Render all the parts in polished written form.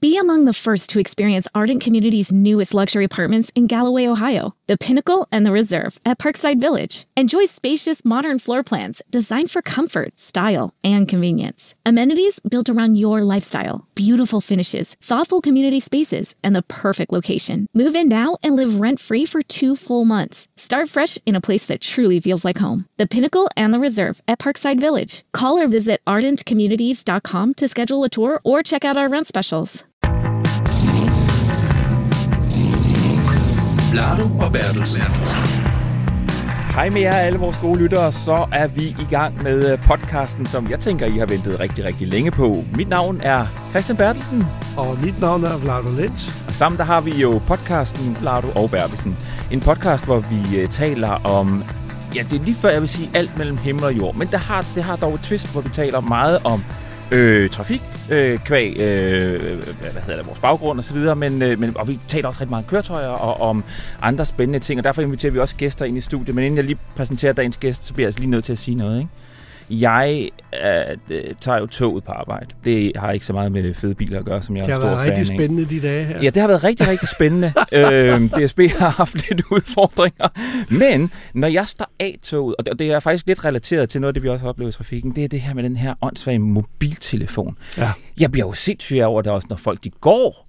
Be among the first to experience Ardent Community's newest luxury apartments in Galloway, Ohio, the Pinnacle and the Reserve at Parkside Village. Enjoy spacious, modern floor plans designed for comfort, style, and convenience. Amenities built around your lifestyle, beautiful finishes, thoughtful community spaces, and the perfect location. Move in now and live rent-free for 2 full months. Start fresh in a place that truly feels like home. The Pinnacle and the Reserve at Parkside Village. Call or visit ardentcommunities.com to schedule a tour or check out our rent specials. Lardo og Bertelsen. Hej med jer alle vores gode lyttere, så er vi i gang med podcasten, som jeg tænker, I har ventet rigtig, rigtig længe på. Mit navn er Christian Bertelsen. Og mit navn er Vlado Lenz. Og sammen der har vi jo podcasten Vlado og Bertelsen. En podcast, hvor vi taler om, ja, det er lige før jeg vil sige alt mellem himmel og jord. Men det har dog et twist, hvor vi taler meget om trafik, kvæg, vores baggrund og så videre, men og vi taler også rigtig meget om køretøjer og om andre spændende ting, og derfor inviterer vi også gæster ind i studiet. Men inden jeg lige præsenterer dagens gæst, så bliver jeg altså lige nødt til at sige noget, ikke? Jeg tager jo toget på arbejde. Det har ikke så meget med fede biler at gøre, som jeg er stor fan af. Det har været rigtig spændende de dage her. Ja, det har været rigtig, rigtig spændende. DSB har haft lidt udfordringer. Men når jeg står af toget, og det er faktisk lidt relateret til noget af det, vi også har oplevet i trafikken, det er det her med den her åndssvage mobiltelefon. Ja. Jeg bliver jo sindssyg over det også, når folk de går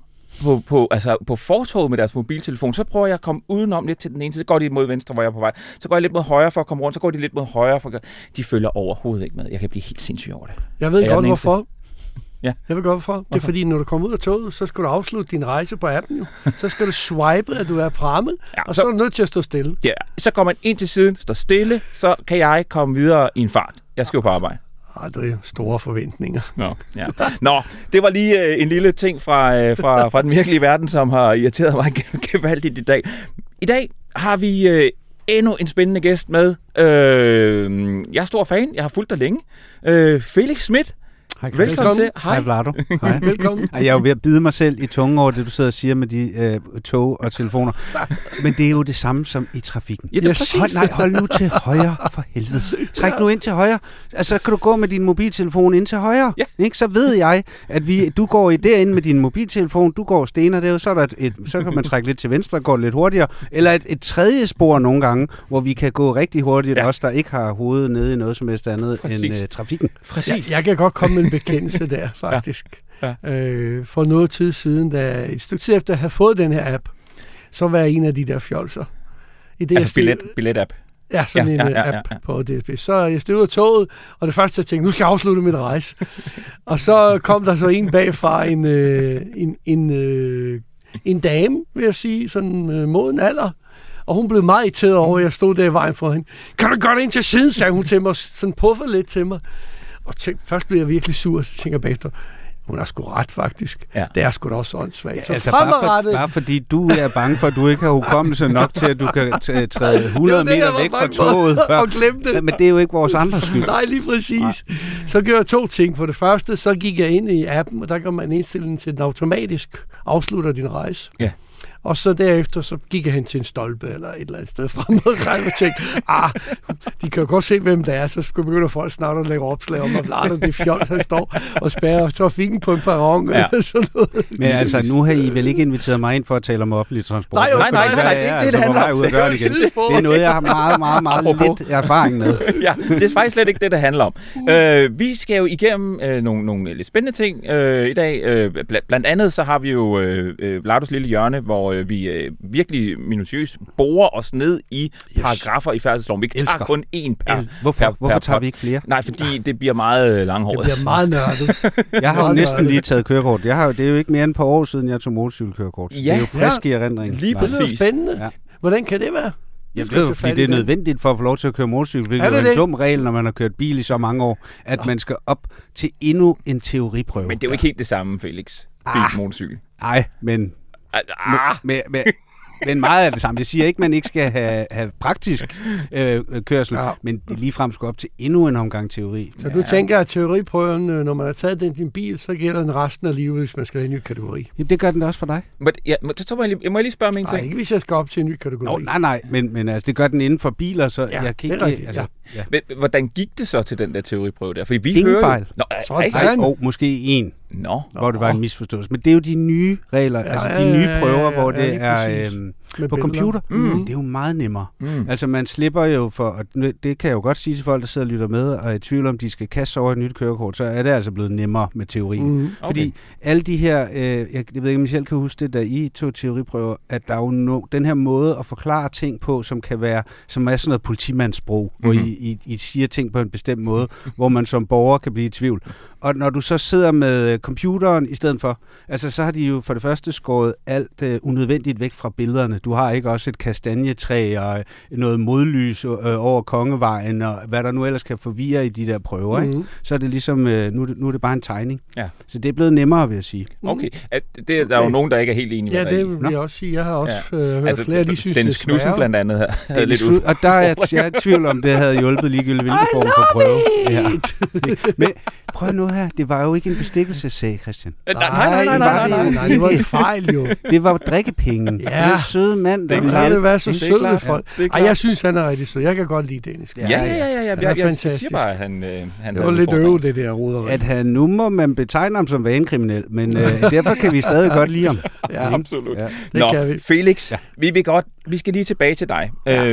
på fortoget med deres mobiltelefon, så prøver jeg at komme udenom lidt til den ene, så går de mod venstre, hvor jeg er på vej. Så går jeg lidt mod højre for at komme rundt, så går de lidt mod højre for de følger overhovedet ikke med. Jeg kan blive helt sindssyg over det. Jeg ved godt hvorfor. Ja. Jeg ved godt hvorfor. Det er fordi, når du kommer ud af toget, så skal du afslutte din rejse på appen jo. Så skal du swipe, at du er fremme, og så er du nødt til at stå stille. Ja, så går man ind til siden, står stille, så kan jeg komme videre i en fart. Jeg skal jo på arbejde. Det er store forventninger. Nå, det var lige en lille ting fra den virkelige verden, som har irriteret mig gevaldigt i dag. I dag har vi endnu en spændende gæst med. Jeg er stor fan. Jeg har fulgt dig længe. Felix Schmidt. Velkommen til. Hej, Vlado. Hej. Velkommen. Jeg er jo ved at bide mig selv i tungen over det, du sidder og siger med de tog og telefoner. Men det er jo det samme som i trafikken. Ja, hold nu til højre, for helvede. Træk nu ind til højre. Altså, kan du gå med din mobiltelefon ind til højre? Ja. Ikke? Så ved jeg, at du går derinde med din mobiltelefon, du går stener der, så kan man trække lidt til venstre, gå lidt hurtigere. Eller et tredje spor nogle gange, hvor vi kan gå rigtig hurtigt, også der ikke har hovedet nede i noget som helst andet end trafikken. Præcis. Jeg kan godt komme med en bekendelse der, faktisk. Ja. For noget tid siden, da et stykke tid efter at have fået den her app, så var jeg en af de der fjolser. Billet-app? Ja, sådan en app på DSB. Så jeg stod ud af toget, og det første jeg tænkte, nu skal jeg afslutte mit rejse. Og så kom der så en bagfra, en dame, vil jeg sige, sådan moden alder. Og hun blev meget irriteret over, at jeg stod der i vejen for hende. Kan du godt ind til siden, sagde hun til mig, sådan puffede lidt til mig. Og først blev jeg virkelig sur, og så tænker jeg bagefter, hun er sgu ret, faktisk. Ja. Det er sgu da også åndssvagt. Ja, altså bare fordi du er bange for, at du ikke har hukommelse nok til, at du kan træde 100 meter væk fra toget før. Og glemme det. Men det er jo ikke vores andres skyld. Nej, lige præcis. Nej. Så gjorde jeg 2 ting. For det første, så gik jeg ind i appen, og der kan man indstille den til, at den automatisk afslutter din rejse. Ja. Og så derefter, så gik jeg hen til en stolpe eller et eller andet sted frem og tænkte, de kan jo godt se, hvem det er, så skulle begynde folk snart at lægge opslag om, at Vlado, det er fjols, han står og spærrer trafikken på en perron. Ja. Eller sådan noget. Men altså, nu har I vel ikke inviteret mig ind for at tale om offentlig transport? Nej, det handler om. Det er noget, jeg har meget lidt erfaring med. Ja, det er faktisk slet ikke det handler om. Vi skal jo igennem nogle lidt spændende ting i dag. Blandt andet så har vi jo Vlados lille hjørne, hvor vi virkelig minutiøst borer os ned i paragrafer i færdselsloven. Vi tager kun én per. Hvorfor tager vi ikke flere? Nej, fordi det bliver meget langhåret. Det bliver meget nørdet. Jeg har jo næsten lige taget kørekort. Det er jo ikke mere end et par år siden, jeg tog motorcykelkørekort. Ja, det er jo frisk i erindringen. Lige præcis. Det er spændende. Ja. Hvordan kan det være? Jamen, det er jo fordi, det er nødvendigt for at få lov til at køre motorcykel. Det er jo en dum regel, når man har kørt bil i så mange år, at man skal op til endnu en teoriprøve. Men det er jo ikke helt det samme, Felix. Motorcykel. Nej, men meget af det samme. Jeg siger ikke, at man ikke skal have praktisk kørsel, men ligefrem skal op til endnu en omgang teori. Så du tænker, at teoriprøven, når man har taget den din bil, så gælder den resten af livet, hvis man skal have en ny kategori? Jamen, det gør den også for dig. Jeg må lige spørge om en ting. Nej, ikke hvis jeg skal op til en ny kategori. Nej, men altså, det gør den inden for biler, så jeg kan ikke... Ja. Men hvordan gik det så til den der teoriprøve der? Fordi vi ingen hører fejl. Måske en. Hvor det var en misforståelse. Men det er jo de nye regler, de nye prøver, hvor det er på computer. Det er jo meget nemmere. Altså man slipper jo for, og det kan jeg jo godt sige til folk, der sidder og lytter med, og er i tvivl om, de skal kaste over et nyt kørekort, så er det altså blevet nemmere med teorien. Fordi alle de her, jeg ved ikke, om I selv kan huske det, da I tog teoriprøver, at der er jo den her måde at forklare ting på, som kan være, som er sådan noget politimandssprog, hvor I siger ting på en bestemt måde, hvor man som borger kan blive i tvivl. Og når du så sidder med computeren i stedet for, altså så har de jo for det første skåret alt unødvendigt væk fra billederne. Du har ikke også et kastanjetræ og noget modlys over Kongevejen og hvad der nu ellers kan forvirre i de der prøver. Ikke? Så er det ligesom, nu er det bare en tegning. Ja. Så det er blevet nemmere, vil jeg sige. Okay. Der er jo nogen, der ikke er helt enige med det vil jeg også sige. Jeg har også hørt flere, de synes, Dennis Knudsen blandt andet havde lidt ud. Og der er jeg i tvivl om, det havde hjulpet ligegyldigt, hvilken form for prøve. Ja. Men prøv nu her. Det var jo ikke en bestikkelsessag, Christian. Nej, det var en fejl jo. Det var drikkepenge. Ja. Det er en sød mand, der ville være så sød med folk. Ej, jeg synes, han er rigtig sød. Jeg kan godt lide Dennis. Ja. Jeg siger bare, at han det var lidt øve, det der roderi. At han, nu må man betegne ham som vanekriminel, men derfor kan vi stadig godt lide ham. Ja, absolut. Ja. Nå, Felix, vi skal lige tilbage til dig.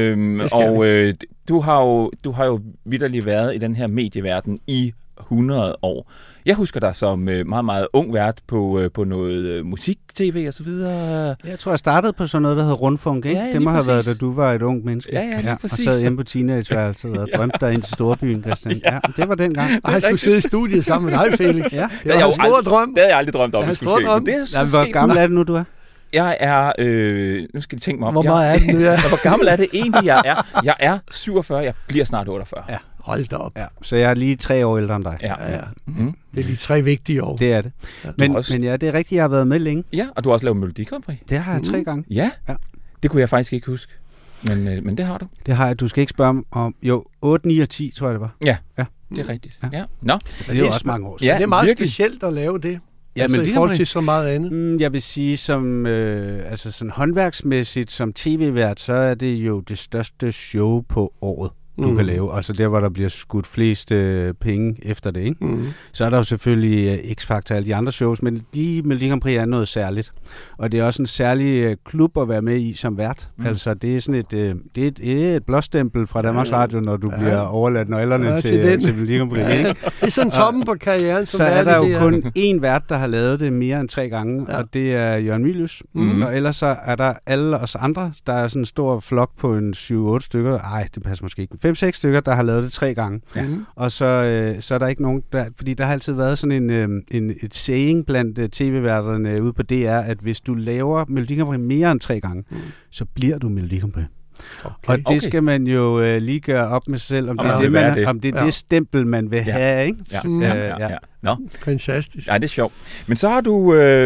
Du har jo vitterligt været i den her medieverden i 100 år. Jeg husker dig som meget, meget ung vært på noget musik-tv og så videre. Jeg tror, jeg startede på sådan noget, der hed Rundfunk, ikke? Ja, det må have præcis. været, da du var et ung menneske. Ja, og sad hjemme på teenageværelset og drømte dig ind til storbyen, Christian. Ja, det var dengang. Og han skulle sidde i studiet sammen med dig, Felix. Ja. Det var en stor drøm. Det havde jeg aldrig drømt om, at skulle ske. Hvor gammel er det nu, du er? Jeg er... nu skal I tænke mig om. Hvor meget er det nu, ja? Hvor gammel er det egentlig, jeg er? Jeg er 47, jeg bliver snart 48. Ja. Hold da op. Ja, så jeg er lige 3 år ældre end dig. Ja. Det er de 3 vigtige år. Det er det. Men ja, det er rigtigt, jeg har været med længe. Ja, og du har også lavet Melodi Grand Prix. Det har jeg 3 gange. Ja, det kunne jeg faktisk ikke huske. Men det har du. Det har jeg. Du skal ikke spørge om... Jo, 8, 9 og 10, tror jeg det var. Ja, det er rigtigt. Ja. Nå. Det er jo også mange år siden. Ja, det er meget specielt at lave det. Ja, men i forhold til så meget andet. Jeg vil sige, som altså sådan håndværksmæssigt, som tv-vært, så er det jo det største show på året, du kan lave. Altså der, hvor der bliver skudt flest penge efter det, ikke? Så er der jo selvfølgelig X-Factor og alle de andre shows, men lige Melodi Grand Prix er noget særligt. Og det er også en særlig klub at være med i som vært. Altså det er sådan et blåstempel fra Danmarks Radio, når du bliver overladt nøglerne til Melodi Grand Prix. Ikke? Det er sådan toppen på karrieren. Så er der jo kun én vært, der har lavet det mere end 3 gange, og det er Jørgen Mylius. Og ellers så er der alle os andre, der er sådan en stor flok på en 7-8 stykker. Ej, det passer måske ikke. 5-6 stykker, der har lavet det 3 gange. Og så er der ikke nogen, fordi der har altid været sådan et saying blandt tv-værterne ude på DR, at hvis du laver Melodi Grand Prix mere end 3 gange, så bliver du Melodi Grand Prix. Okay. Og det skal man jo lige gøre op med sig selv, om det er det stempel, man vil have, ikke? Ja. Nå. Fantastisk. Ja, det er sjovt. Men så har du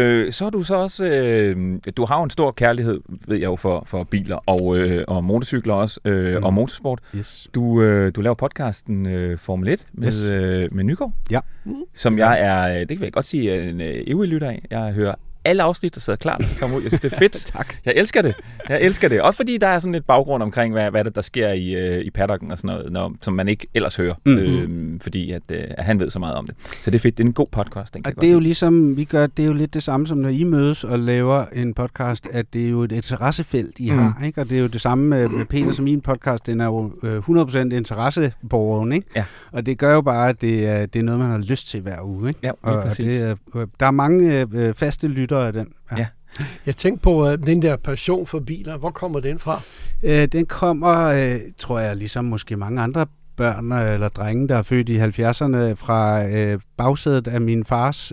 også du har jo en stor kærlighed, ved jeg jo, for biler og motorcykler også, og motorsport. Yes. Du laver podcasten Formel 1 med Nygaard. Ja. Som jeg er, det kan jeg godt sige, en ivrig lytter af. Jeg hører alle afsnit, der sidder klar, der kommer ud. Jeg synes, det er fedt. Tak. Jeg elsker det. Også fordi der er sådan lidt baggrund omkring, hvad der sker i paddocken og sådan noget, som man ikke ellers hører. Fordi at han ved så meget om det. Så det er fedt. Det er en god podcast. Og det er jo ligesom, vi gør, det er jo lidt det samme, som når I mødes og laver en podcast, at det er jo et interessefelt, I har. Ikke? Og det er jo det samme med Peter som min podcast. Den er jo 100% interesseborgeren, ikke? Ja. Og det gør jo bare, at det er noget, man har lyst til hver uge. Ikke? Ja, præcis. Der er mange faste lyttere af den. Ja. Jeg tænkte på den der passion for biler. Hvor kommer den fra? Den kommer, tror jeg, ligesom måske mange andre børn eller drenge, der er født i 70'erne, fra bagsædet af min fars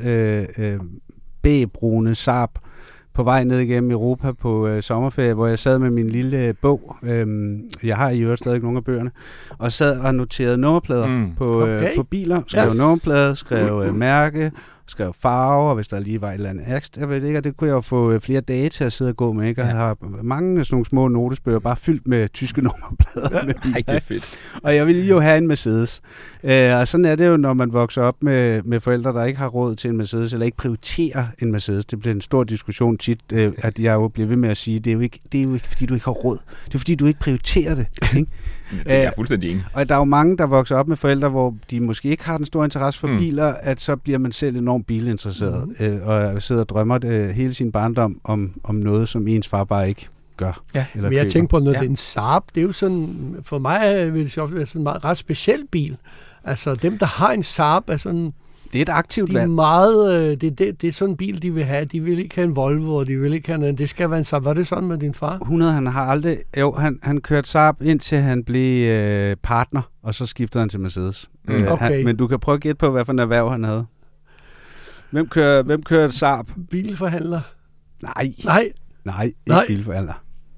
bægbrune Saab på vej ned igennem Europa på sommerferie, hvor jeg sad med min lille bog. Jeg har i øvrigt stadig nogle af bøgerne. Og sad og noterede nummerplader på biler. Skrev nummerplader, skrev mærke, skrev farver, hvis der lige var et eller andet. Jeg ved ikke, og det kunne jeg jo få flere dage til at sidde og gå med, ikke? Og jeg har mange sådan nogle små notesbøger, bare fyldt med tyske nummerplader. Ej, det er fedt. Og jeg ville jo have en Mercedes. Og sådan er det jo, når man vokser op med forældre, der ikke har råd til en Mercedes, eller ikke prioriterer en Mercedes. Det bliver en stor diskussion tit, at jeg jo bliver ved med at sige, det er jo ikke fordi, du ikke har råd. Det er fordi, du ikke prioriterer det. Ikke? Det er fuldstændig enig. Og der er jo mange, der vokser op med forældre, hvor de måske ikke har den store interesse for biler, at så bliver man selv enormt bilinteresseret, og sidder og drømmer hele sin barndom om noget, som ens far bare ikke gør. Ja, men jeg tænker på noget, det er en Saab, det er jo sådan, for mig vil det være sådan en meget ret speciel bil. Altså dem, der har en Saab, er sådan... Det er et aktivt valg. Det er sådan en bil, de vil have. De vil ikke have en Volvo, og de vil ikke have noget. Det skal være en Saab. Var det sådan med din far? Han har aldrig... Jo, han kørte Saab, indtil han blev partner, og så skiftede han til Mercedes. Okay. Men du kan prøve at gætte på, hvad for en erhverv han havde. Hvem kører Saab? Bilforhandler. Nej, ikke bilforhandler.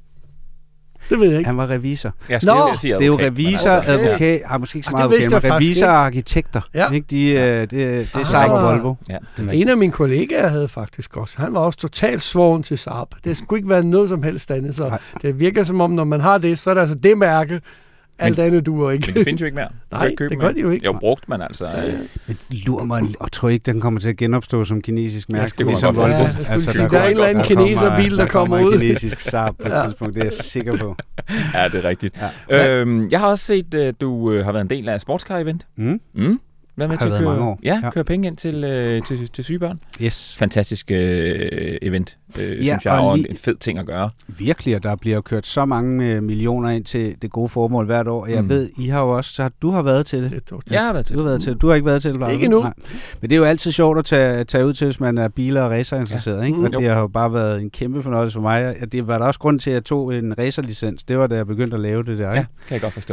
Det ved jeg ikke. Han var revisor. Det er jo revisor, advokat, måske ikke så meget advokat, men revisor og arkitekter. Ja. Ikke? Det er Saab og Volvo. Ja, en af mine kollegaer havde faktisk også. Han var også totalt svoren til Saab. Det skulle ikke være noget som helst andet. Så det virker som om, når man har det, så er det altså det mærke. Alt andet duer ikke. Men det findes jo ikke mere. Nej, det gør de jo ikke. Jo, brugt man altså. Men lurer mig, og tror ikke, den kommer til at genopstå som kinesisk mærke. Det ligesom godt der er en eller anden kineserbil, der kommer ud. Der kinesisk Saab på et tidspunkt, det er jeg sikker på. Ja, det er rigtigt. Ja. Jeg har også set, at du har været en del af Sportscar-event. Hvad med til at køre penge ind til syge børn? Yes. Fantastisk event, synes jeg, og en fed ting at gøre. Virkelig, og der bliver kørt så mange millioner ind til det gode formål hvert år. Jeg ved, I har jo også, du har været til det. Jeg har været til det. Du har ikke været til det. Ikke endnu. Nej. Men det er jo altid sjovt at tage ud til, hvis man er biler- og racerinteresseret. Ikke? Og det har jo bare været en kæmpe fornøjelse for mig. Det var der også grund til, at jeg tog en racerlicens. Det var da jeg begyndte at lave det der. Ikke? Ja, kan jeg godt forstå.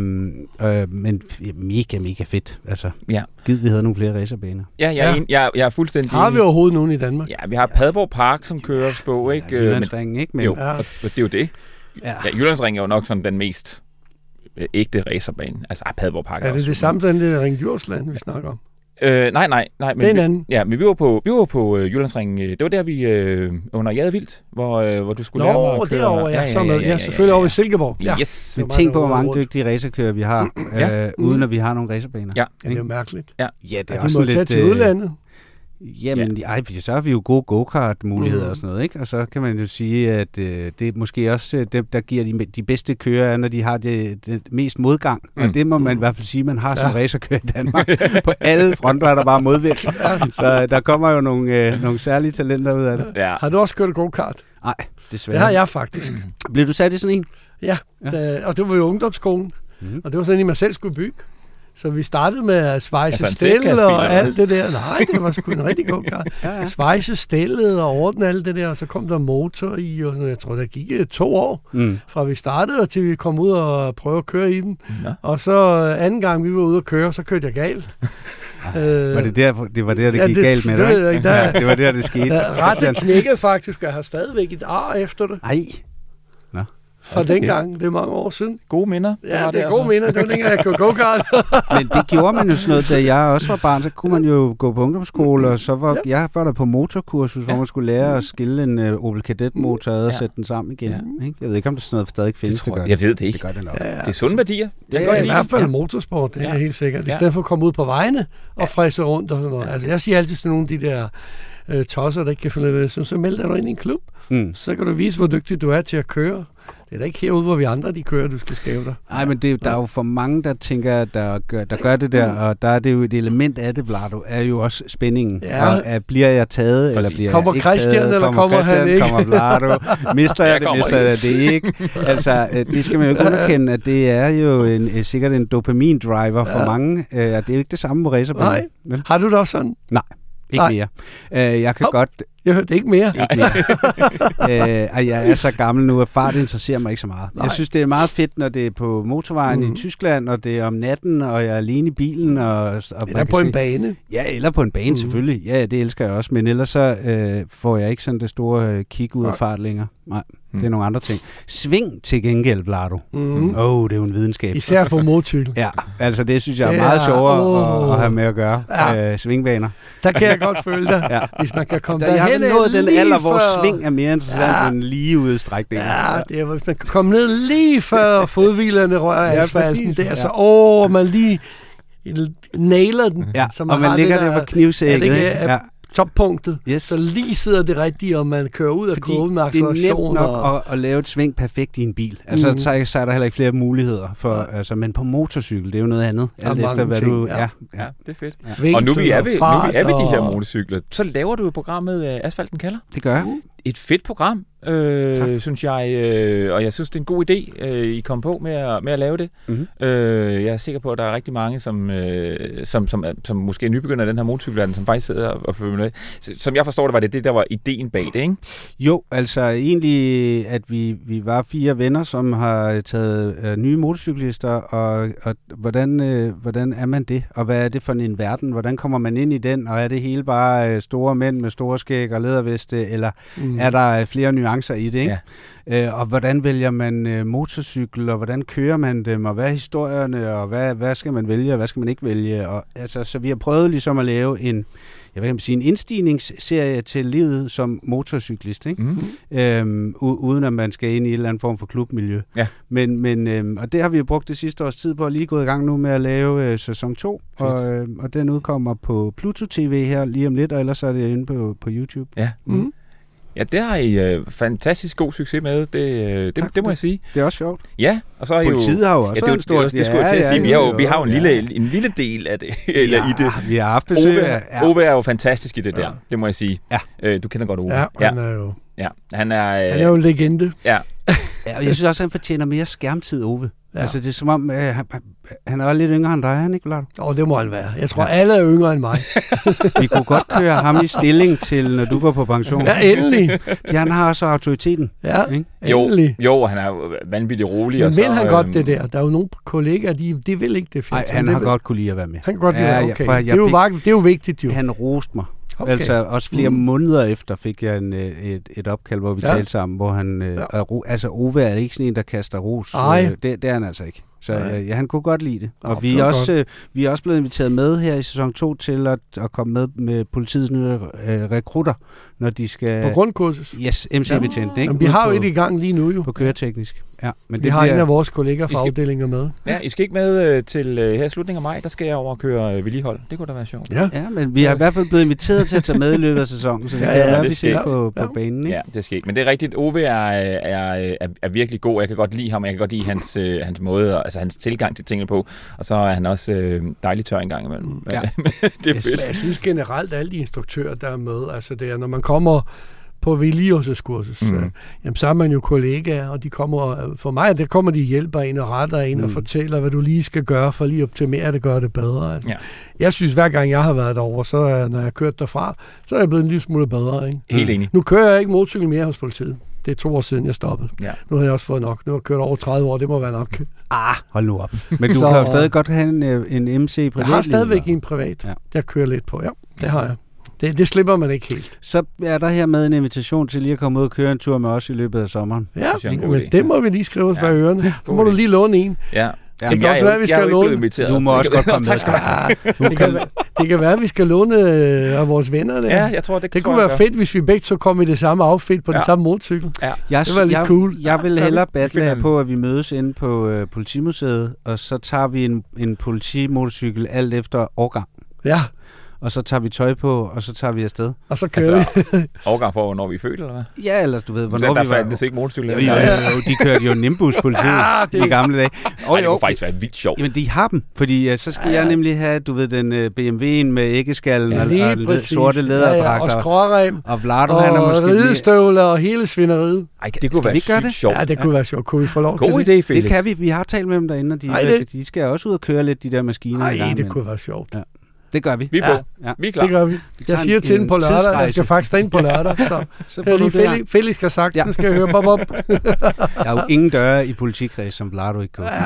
Men mega fedt. Altså, ja. Gid, vi havde nogle flere racerbaner. Ja, jeg er fuldstændig... Har vi overhovedet nogen i Danmark? Ja, vi har Padborg Park, som kører på, ikke? Ja, Jyllandsringen, ikke? Men... Jo, og det er jo det. Ja, Jyllandsringen er jo nok sådan den mest ægte racerbane. Altså, Padborg Park er det også, det samme som det Ring Djursland, vi snakker om? Nej. Men det er en anden. Ja, men vi var på Jyllandsringen. Det var der, vi under Jadevildt, hvor du skulle lære mig at køre. Derovre, ja, selvfølgelig over i Silkeborg. Ja. Yes. Men tænk på, hvor mange dygtige racerkører vi har, uden at vi har nogle racerbaner. Ja, det er jo mærkeligt. Ja, det er også lidt... til udlandet. Jamen, så har vi jo gode go-kart-muligheder og sådan noget, ikke? Og så kan man jo sige, at det er måske også dem, der giver de bedste kører, når de har det mest modgang. Og det må man i hvert fald sige, man har som racerkører i Danmark. På alle fronter er der bare modvind. Så der kommer jo nogle særlige talenter ud af det. Ja. Har du også kørt go-kart? Nej, desværre. Det har jeg faktisk. Blev du sat i sådan en? Ja. Og det var jo ungdomsskolen. Og det var sådan en, man selv skulle bygge. Så vi startede med at svejse stillet og alt det der. Nej, det var sgu en rigtig god kart. Svejse stillet og ordne alt det der, og så kom der motor i, og sådan, jeg tror, der gik 2 år, fra vi startede, og til vi kom ud og prøvede at køre i den. Og så anden gang, vi var ude at køre, så kørte jeg galt. Var det der, gik galt med dig? Det ved jeg ikke. Det var der, det skete. Rettet knækkede faktisk, og jeg har stadigvæk et ar efter det. Ej. Fra dengang, det er mange år siden. Gode minder. Ja, det er gode minder. Det var dengang, jeg kørte go-kart. Men det gjorde man jo sådan noget, da jeg også var barn, så kunne man jo gå på ungdomsskole, og så var jeg der på motorkursus, hvor man skulle lære at skille en Opel Kadett-motor og sætte den sammen igen. Ja. Ikke? Jeg ved ikke, om det sådan noget stadig findes. Jeg ved det ikke. Det gør det nok. Ja. Det er sunde værdier. Det er i hvert fald motorsport, det er helt sikkert. I stedet for at komme ud på vejene og fræse rundt og sådan noget. Altså, jeg siger altid til nogle af de der tosser, der ikke kan finde det, så meld dig ind i en klub. Så kan du vise, hvor dygtig du er til at køre. Det er da ikke herude, hvor vi andre de kører, du skal skæve dig. Nej, men der er jo for mange, der tænker, der gør det der, og der er det jo et element af det, Vlado, er jo også spændingen. Ja. Bliver jeg taget, eller bliver kommer jeg ikke Christian, taget? Eller kommer han ikke? Kommer Vlado? Mister jeg det ikke? Altså, det skal man jo underkende, at det er jo sikkert en dopamin-driver for mange. Det er jo ikke det samme på racerbanen. Nej. Har du det også sådan? Nej. Ikke mere. Jeg kan godt... Jeg hørte ikke mere. Jeg er så gammel nu, at fart interesserer mig ikke så meget. Jeg synes, det er meget fedt, når det er på motorvejen i Tyskland, og det er om natten, og jeg er alene i bilen. Eller på en bane. Ja, eller på en bane selvfølgelig. Ja, det elsker jeg også. Men ellers så får jeg ikke sådan det store kig ud af fart længere. Det er nogle andre ting. Sving til gengæld, Vlado. Det er jo en videnskab. Især for motorcykel. Ja, altså det synes jeg er meget sjovere at have med at gøre. Svingbaner. Der kan jeg godt føle dig, hvis man kan komme derhen. Jeg har nået den alder, hvor sving er mere interessant end lige udstrækning. Ja, det er, hvis man kan komme ned lige før fodhvilerne rører asfalten. Det er så, man lige nailer den. Ja, og man ligger der på knivsækket. Toppunktet, så lige sidder det rigtigt, og man kører ud af kurven med acceleration. Det er nemt nok at lave et sving perfekt i en bil. Altså, så er der heller ikke flere muligheder. Men på motorcykel, det er jo noget andet. Alt efter, hvad du... Ja, det er fedt. Ja. Og nu vi er ved de her motorcykler, så laver du jo programmet Asfalten kalder. Det gør jeg. Et fedt program, synes jeg, og jeg synes, det er en god idé, I kom på med at lave det. Jeg er sikker på, at der er rigtig mange, som måske er nybegynder af den her motorcykelverden, som faktisk sidder og følger med. Som jeg forstår det, var det, der var ideen bag det, ikke? Jo, altså egentlig, at vi var 4 venner, som har taget nye motorcyklister, og hvordan er man det? Og hvad er det for en verden? Hvordan kommer man ind i den? Og er det hele bare store mænd med store skæg og læderveste, eller er der flere nuancer i det, ikke? Ja. Og hvordan vælger man motorcykel, og hvordan kører man dem, og hvad er historierne, og hvad skal man vælge, og hvad skal man ikke vælge? Og, altså, så vi har prøvet ligesom at lave en indstigningsserie til livet som motorcyklist, ikke? Uden at man skal ind i en eller anden form for klubmiljø. Ja. Men og det har vi jo brugt det sidste års tid på, og lige gået i gang nu med at lave sæson 2, og den udkommer på Pluto TV her lige om lidt, og ellers er det inde på YouTube. Ja. Ja, det har I fantastisk god succes med. Det må jeg sige. Det er også sjovt. Ja, og så er politiet har jo også en stor... Det skulle jeg til at sige. Vi har jo en lille del af det. Eller i det. Vi har haft besøg. Ove er jo fantastisk i det der. Det må jeg sige. Ja. Du kender godt Ove. Ja, han er jo... Ja, han er jo legende. Ja. Ja, og jeg synes også, at han fortjener mere skærmtid, Ove. Ja. Altså, det er som om, han er lidt yngre end dig, han ikke, Vlad? Det må han være. Jeg tror, alle er yngre end mig. Vi kunne godt køre ham i stilling til, når du går på pension. Ja, endelig. Han har også autoriteten. Ja, endelig. Jo, han er vanvittigt rolig. Men vil han godt det der? Der er jo nogle kollegaer, de vil ikke det. Nej, han har godt kunne lide at være med. Han kan godt lide, okay. Det er jo vigtigt, jo. Han roste mig. Okay. Altså også flere måneder efter fik jeg et opkald, hvor vi talte sammen, hvor han... altså Ove er ikke sådan en, der kaster ros. Det er han altså ikke. Så han kunne godt lide det. Og vi er også blevet inviteret med her i sæson 2 til at komme med politiets nye rekrutter, når de skal... På grundkursus? Yes, MC-betjent. Ikke? Vi har jo et i gang lige nu jo. På køreteknisk. Ja, men vi har en af vores kolleger fra afdelinger med. Ja, I skal ikke med til her i slutningen af maj, der skal jeg over og køre vedligehold. Det kunne da være sjovt. Ja, men vi har i hvert fald blevet inviteret til at tage med i løbet af sæsonen, så det kan være, vi ser på banen. Ikke? Ja, det skal ikke. Men det er rigtigt, Ove er virkelig god. Jeg kan godt lide ham, jeg kan godt lide hans måde, altså hans tilgang til tingene på, og så er han også dejlig tør en gang imellem. Ja. Det er fedt. Jeg synes generelt, at alle de instruktører, der er med, altså det er, når man kommer på vedligeholdelseskursus, jamen så er man jo kollegaer, og de kommer, for mig, der kommer de hjælper en og retter en og fortæller, hvad du lige skal gøre for lige at optimere det, gøre det bedre. Altså. Ja. Jeg synes, hver gang jeg har været derovre, så når jeg har kørt derfra, så er jeg blevet en lille smule bedre. Ikke? Helt enig. Nu kører jeg ikke motorcykel mere hos politiet. Det er 2 år siden, jeg stoppede. Ja. Nu har jeg også fået nok. Nu har jeg kørt over 30 år, det må være nok. Hold nu op. Men du kan jo stadig godt have en MC privat. Jeg har stadigvæk en privat. Jeg kører lidt på, det har jeg. Det slipper man ikke helt. Så er der her med en invitation til lige at komme ud og køre en tur med os i løbet af sommeren. Ja, men det må vi lige skrive os bag ørerne. Så må du lige låne en. Ja. Det kan også være, at vi skal låne. Du må også godt komme med. Det kan være, at vi skal låne af vores venner der. Ja, jeg tror, det kunne være fedt, hvis vi begge to kom i det samme outfit på den samme motorcykel. Ja. Det var lidt cool. Jeg vil hellere battle på, at vi mødes inde på Politimuseet, og så tager vi en politimotorcykel alt efter årgang. Ja. Og så tager vi tøj på, og så tager vi afsted. Og så kører vi. Overgang for, hvornår vi er fandtes, eller hvad? Ja, eller du ved, hvornår vi var... Der ikke motorcykel. Jo, de kørte jo Nimbus-politiet i gamle dage. Det kunne faktisk være vildt sjovt. Jamen, de har dem, fordi så skal jeg nemlig have, du ved, den BMW'en med æggeskallen og sorte læderdragter. Og skrårem. Og Vlado, han er måske... Og ridestøvler og hele svineriet. Ej, det kunne være sygt sjovt. Ja, det kunne være sjovt. Kunne vi få lov til det? God idé, Felix. Det kan vi. Vi har talt med dem derinde, og de skal også ud og køre lidt, de der maskiner. Nej, det kunne være sjovt. Det gør vi. Vi er på. Ja. Vi er klar. Det gør vi. Jeg siger til den på lørdag. Jeg skal faktisk ind på lørdag. Så lige Felix har sagt, nu skal jeg høre bop. Der er jo ingen døre i politikreds, som Vlado ikke kan.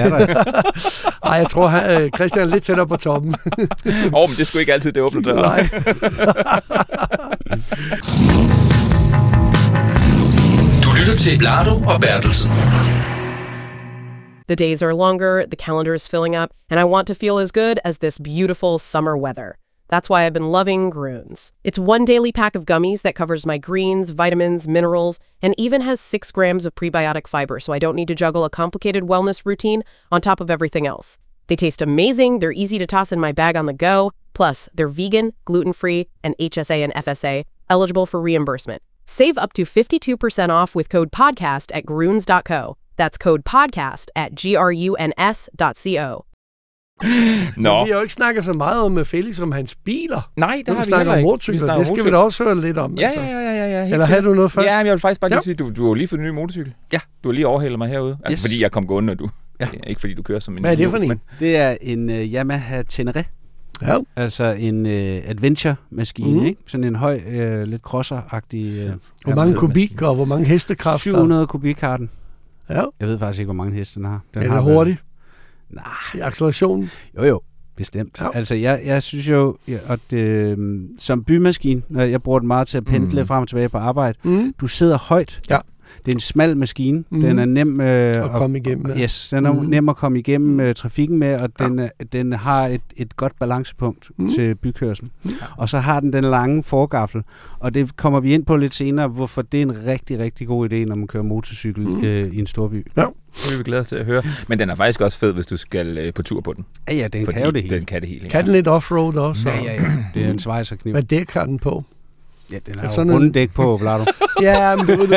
Nej, jeg tror, Christian er lidt tættere på toppen. Men det skulle ikke altid det åbne døre. Du til Lardo og Bertelsen. The days are longer, the calendar is filling up, and I want to feel as good as this beautiful summer weather. That's why I've been loving Grüns. It's one daily pack of gummies that covers my greens, vitamins, minerals, and even has 6 grams of prebiotic fiber, so I don't need to juggle a complicated wellness routine on top of everything else. They taste amazing, they're easy to toss in my bag on the go, plus they're vegan, gluten-free, and HSA and FSA, eligible for reimbursement. Save up to 52% off with code PODCAST at Grüns.co. That's code PODCAST at GRUNS.co. Nå. Vi har jo ikke snakket så meget om Felix, om hans biler. Nej, det har vi heller ikke. Motorcykler. Det skal vi da også høre lidt om. Ja. Eller havde du noget først? Ja, jeg vil faktisk bare lige sige, du har lige fået en ny motorcykel. Ja. Du har lige overhalet mig herude. Altså, fordi jeg kom gående, og du... Ja. Ikke fordi du kører som en... Hvad er det for en? Det er en Yamaha Tenere. Ja. Altså en adventure-maskine, ikke? Sådan en høj, lidt crosser-agtig... hvor mange kubik og hvor mange hestekræfter? 700 kubik har den. Ja. Jeg ved faktisk ikke, hvor mange heste den har. Den er det hurtigt? Nej. I accelerationen? Jo, bestemt. Ja. Altså, jeg synes jo, at som bymaskine, når jeg bruger den meget til at pendle frem og tilbage på arbejde, du sidder højt. Ja. Det er en smal maskine. Den er nem at komme igennem med. Yes, den er nem at komme igennem trafikken med, og den har et godt balancepunkt til bykørslen. Og så har den lange forgaffel, og det kommer vi ind på lidt senere, hvorfor det er en rigtig, rigtig god idé, når man kører motorcykel i en storby. Ja. Det vil vi glæde os til at høre. Men den er faktisk også fed, hvis du skal på tur på den. Ja, den kan jo det hele. Den kan det hele. Kan den lidt offroad også? Ja. Det er en svejserkniv. Hvad dæk har den på? Ja, den har jo rundt dæk på, Vlado. Ja, men du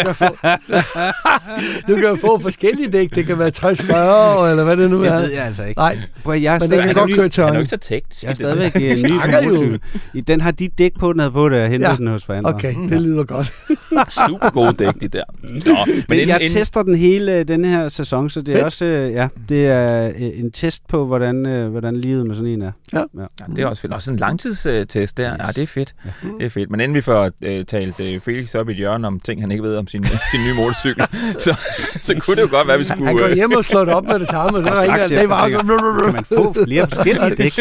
kan få forskellige dæk. Det kan være 60-40 eller hvad det nu er. Det ved jeg altså ikke. Nej, men den kan godt køre tørren. Han er jo ikke så teknisk. Jeg er stadigvæk ny på motorcykel. Den har de dæk på, den havde på det, og hentet den hos forandre. Okay, det lyder godt. Super gode dæk, de der. Men jeg tester den hele den her sæson, så det er også det er en test på, hvordan livet med sådan en er. Ja, det er også fedt. Også en langtidstest der. Ja, det er fedt. Det er fedt. Men inden vi får talt Felix op i et hjørne om ting, han ikke ved om sin nye motorcykel, så kunne det jo godt være, vi skulle... Han går hjem og slår det op med det samme. Så kan man få flere forskellige dæk?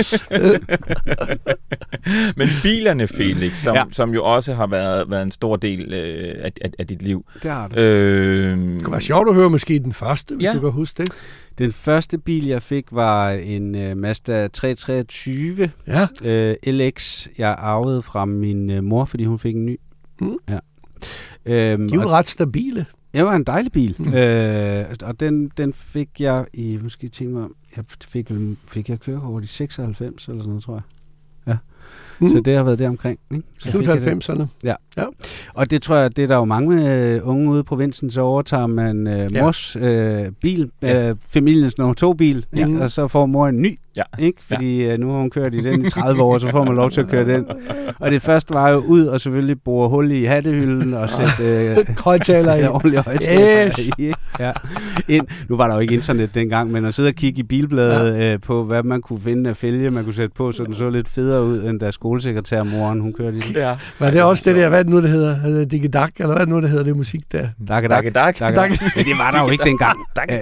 Men bilerne, Felix, som jo også har været en stor del af dit liv. Det har det. Det kunne være sjovt at høre måske den første, hvis du kan huske det. Den første bil, jeg fik, var en Mazda 323 LX, jeg arvede fra min mor, fordi hun fik en ny. Ja. De er jo ret stabile. Det var en dejlig bil. Og den fik jeg i, måske tænke mig, fik jeg kørekort i 96 eller sådan noget, tror jeg. Ja. Så det har været der omkring. Slut 90'erne. Ja. Og det tror jeg, det er der jo mange unge ude i provinsen, så overtager man mors bil, familiens nummer 2 bil, og så får mor en ny. Ikke? Fordi nu har hun kørt i den i 30 år, så får man lov til at køre den. Og det første var jo ud og selvfølgelig bore hul i hattehylden og sætte højtaler i. Ordentlige højtaler i. Ja. Nu var der jo ikke internet dengang, men at sidde og kigge i bilbladet på, hvad man kunne finde af fælge, man kunne sætte på, så den så lidt federe ud, end da skolesekretærmoren, hun kørte i den. Ja. Var det også det der, hvad det nu det hedder? Digidak, eller hvad det nu det hedder, det musik der? Dagedak. Men det var der jo ikke dengang.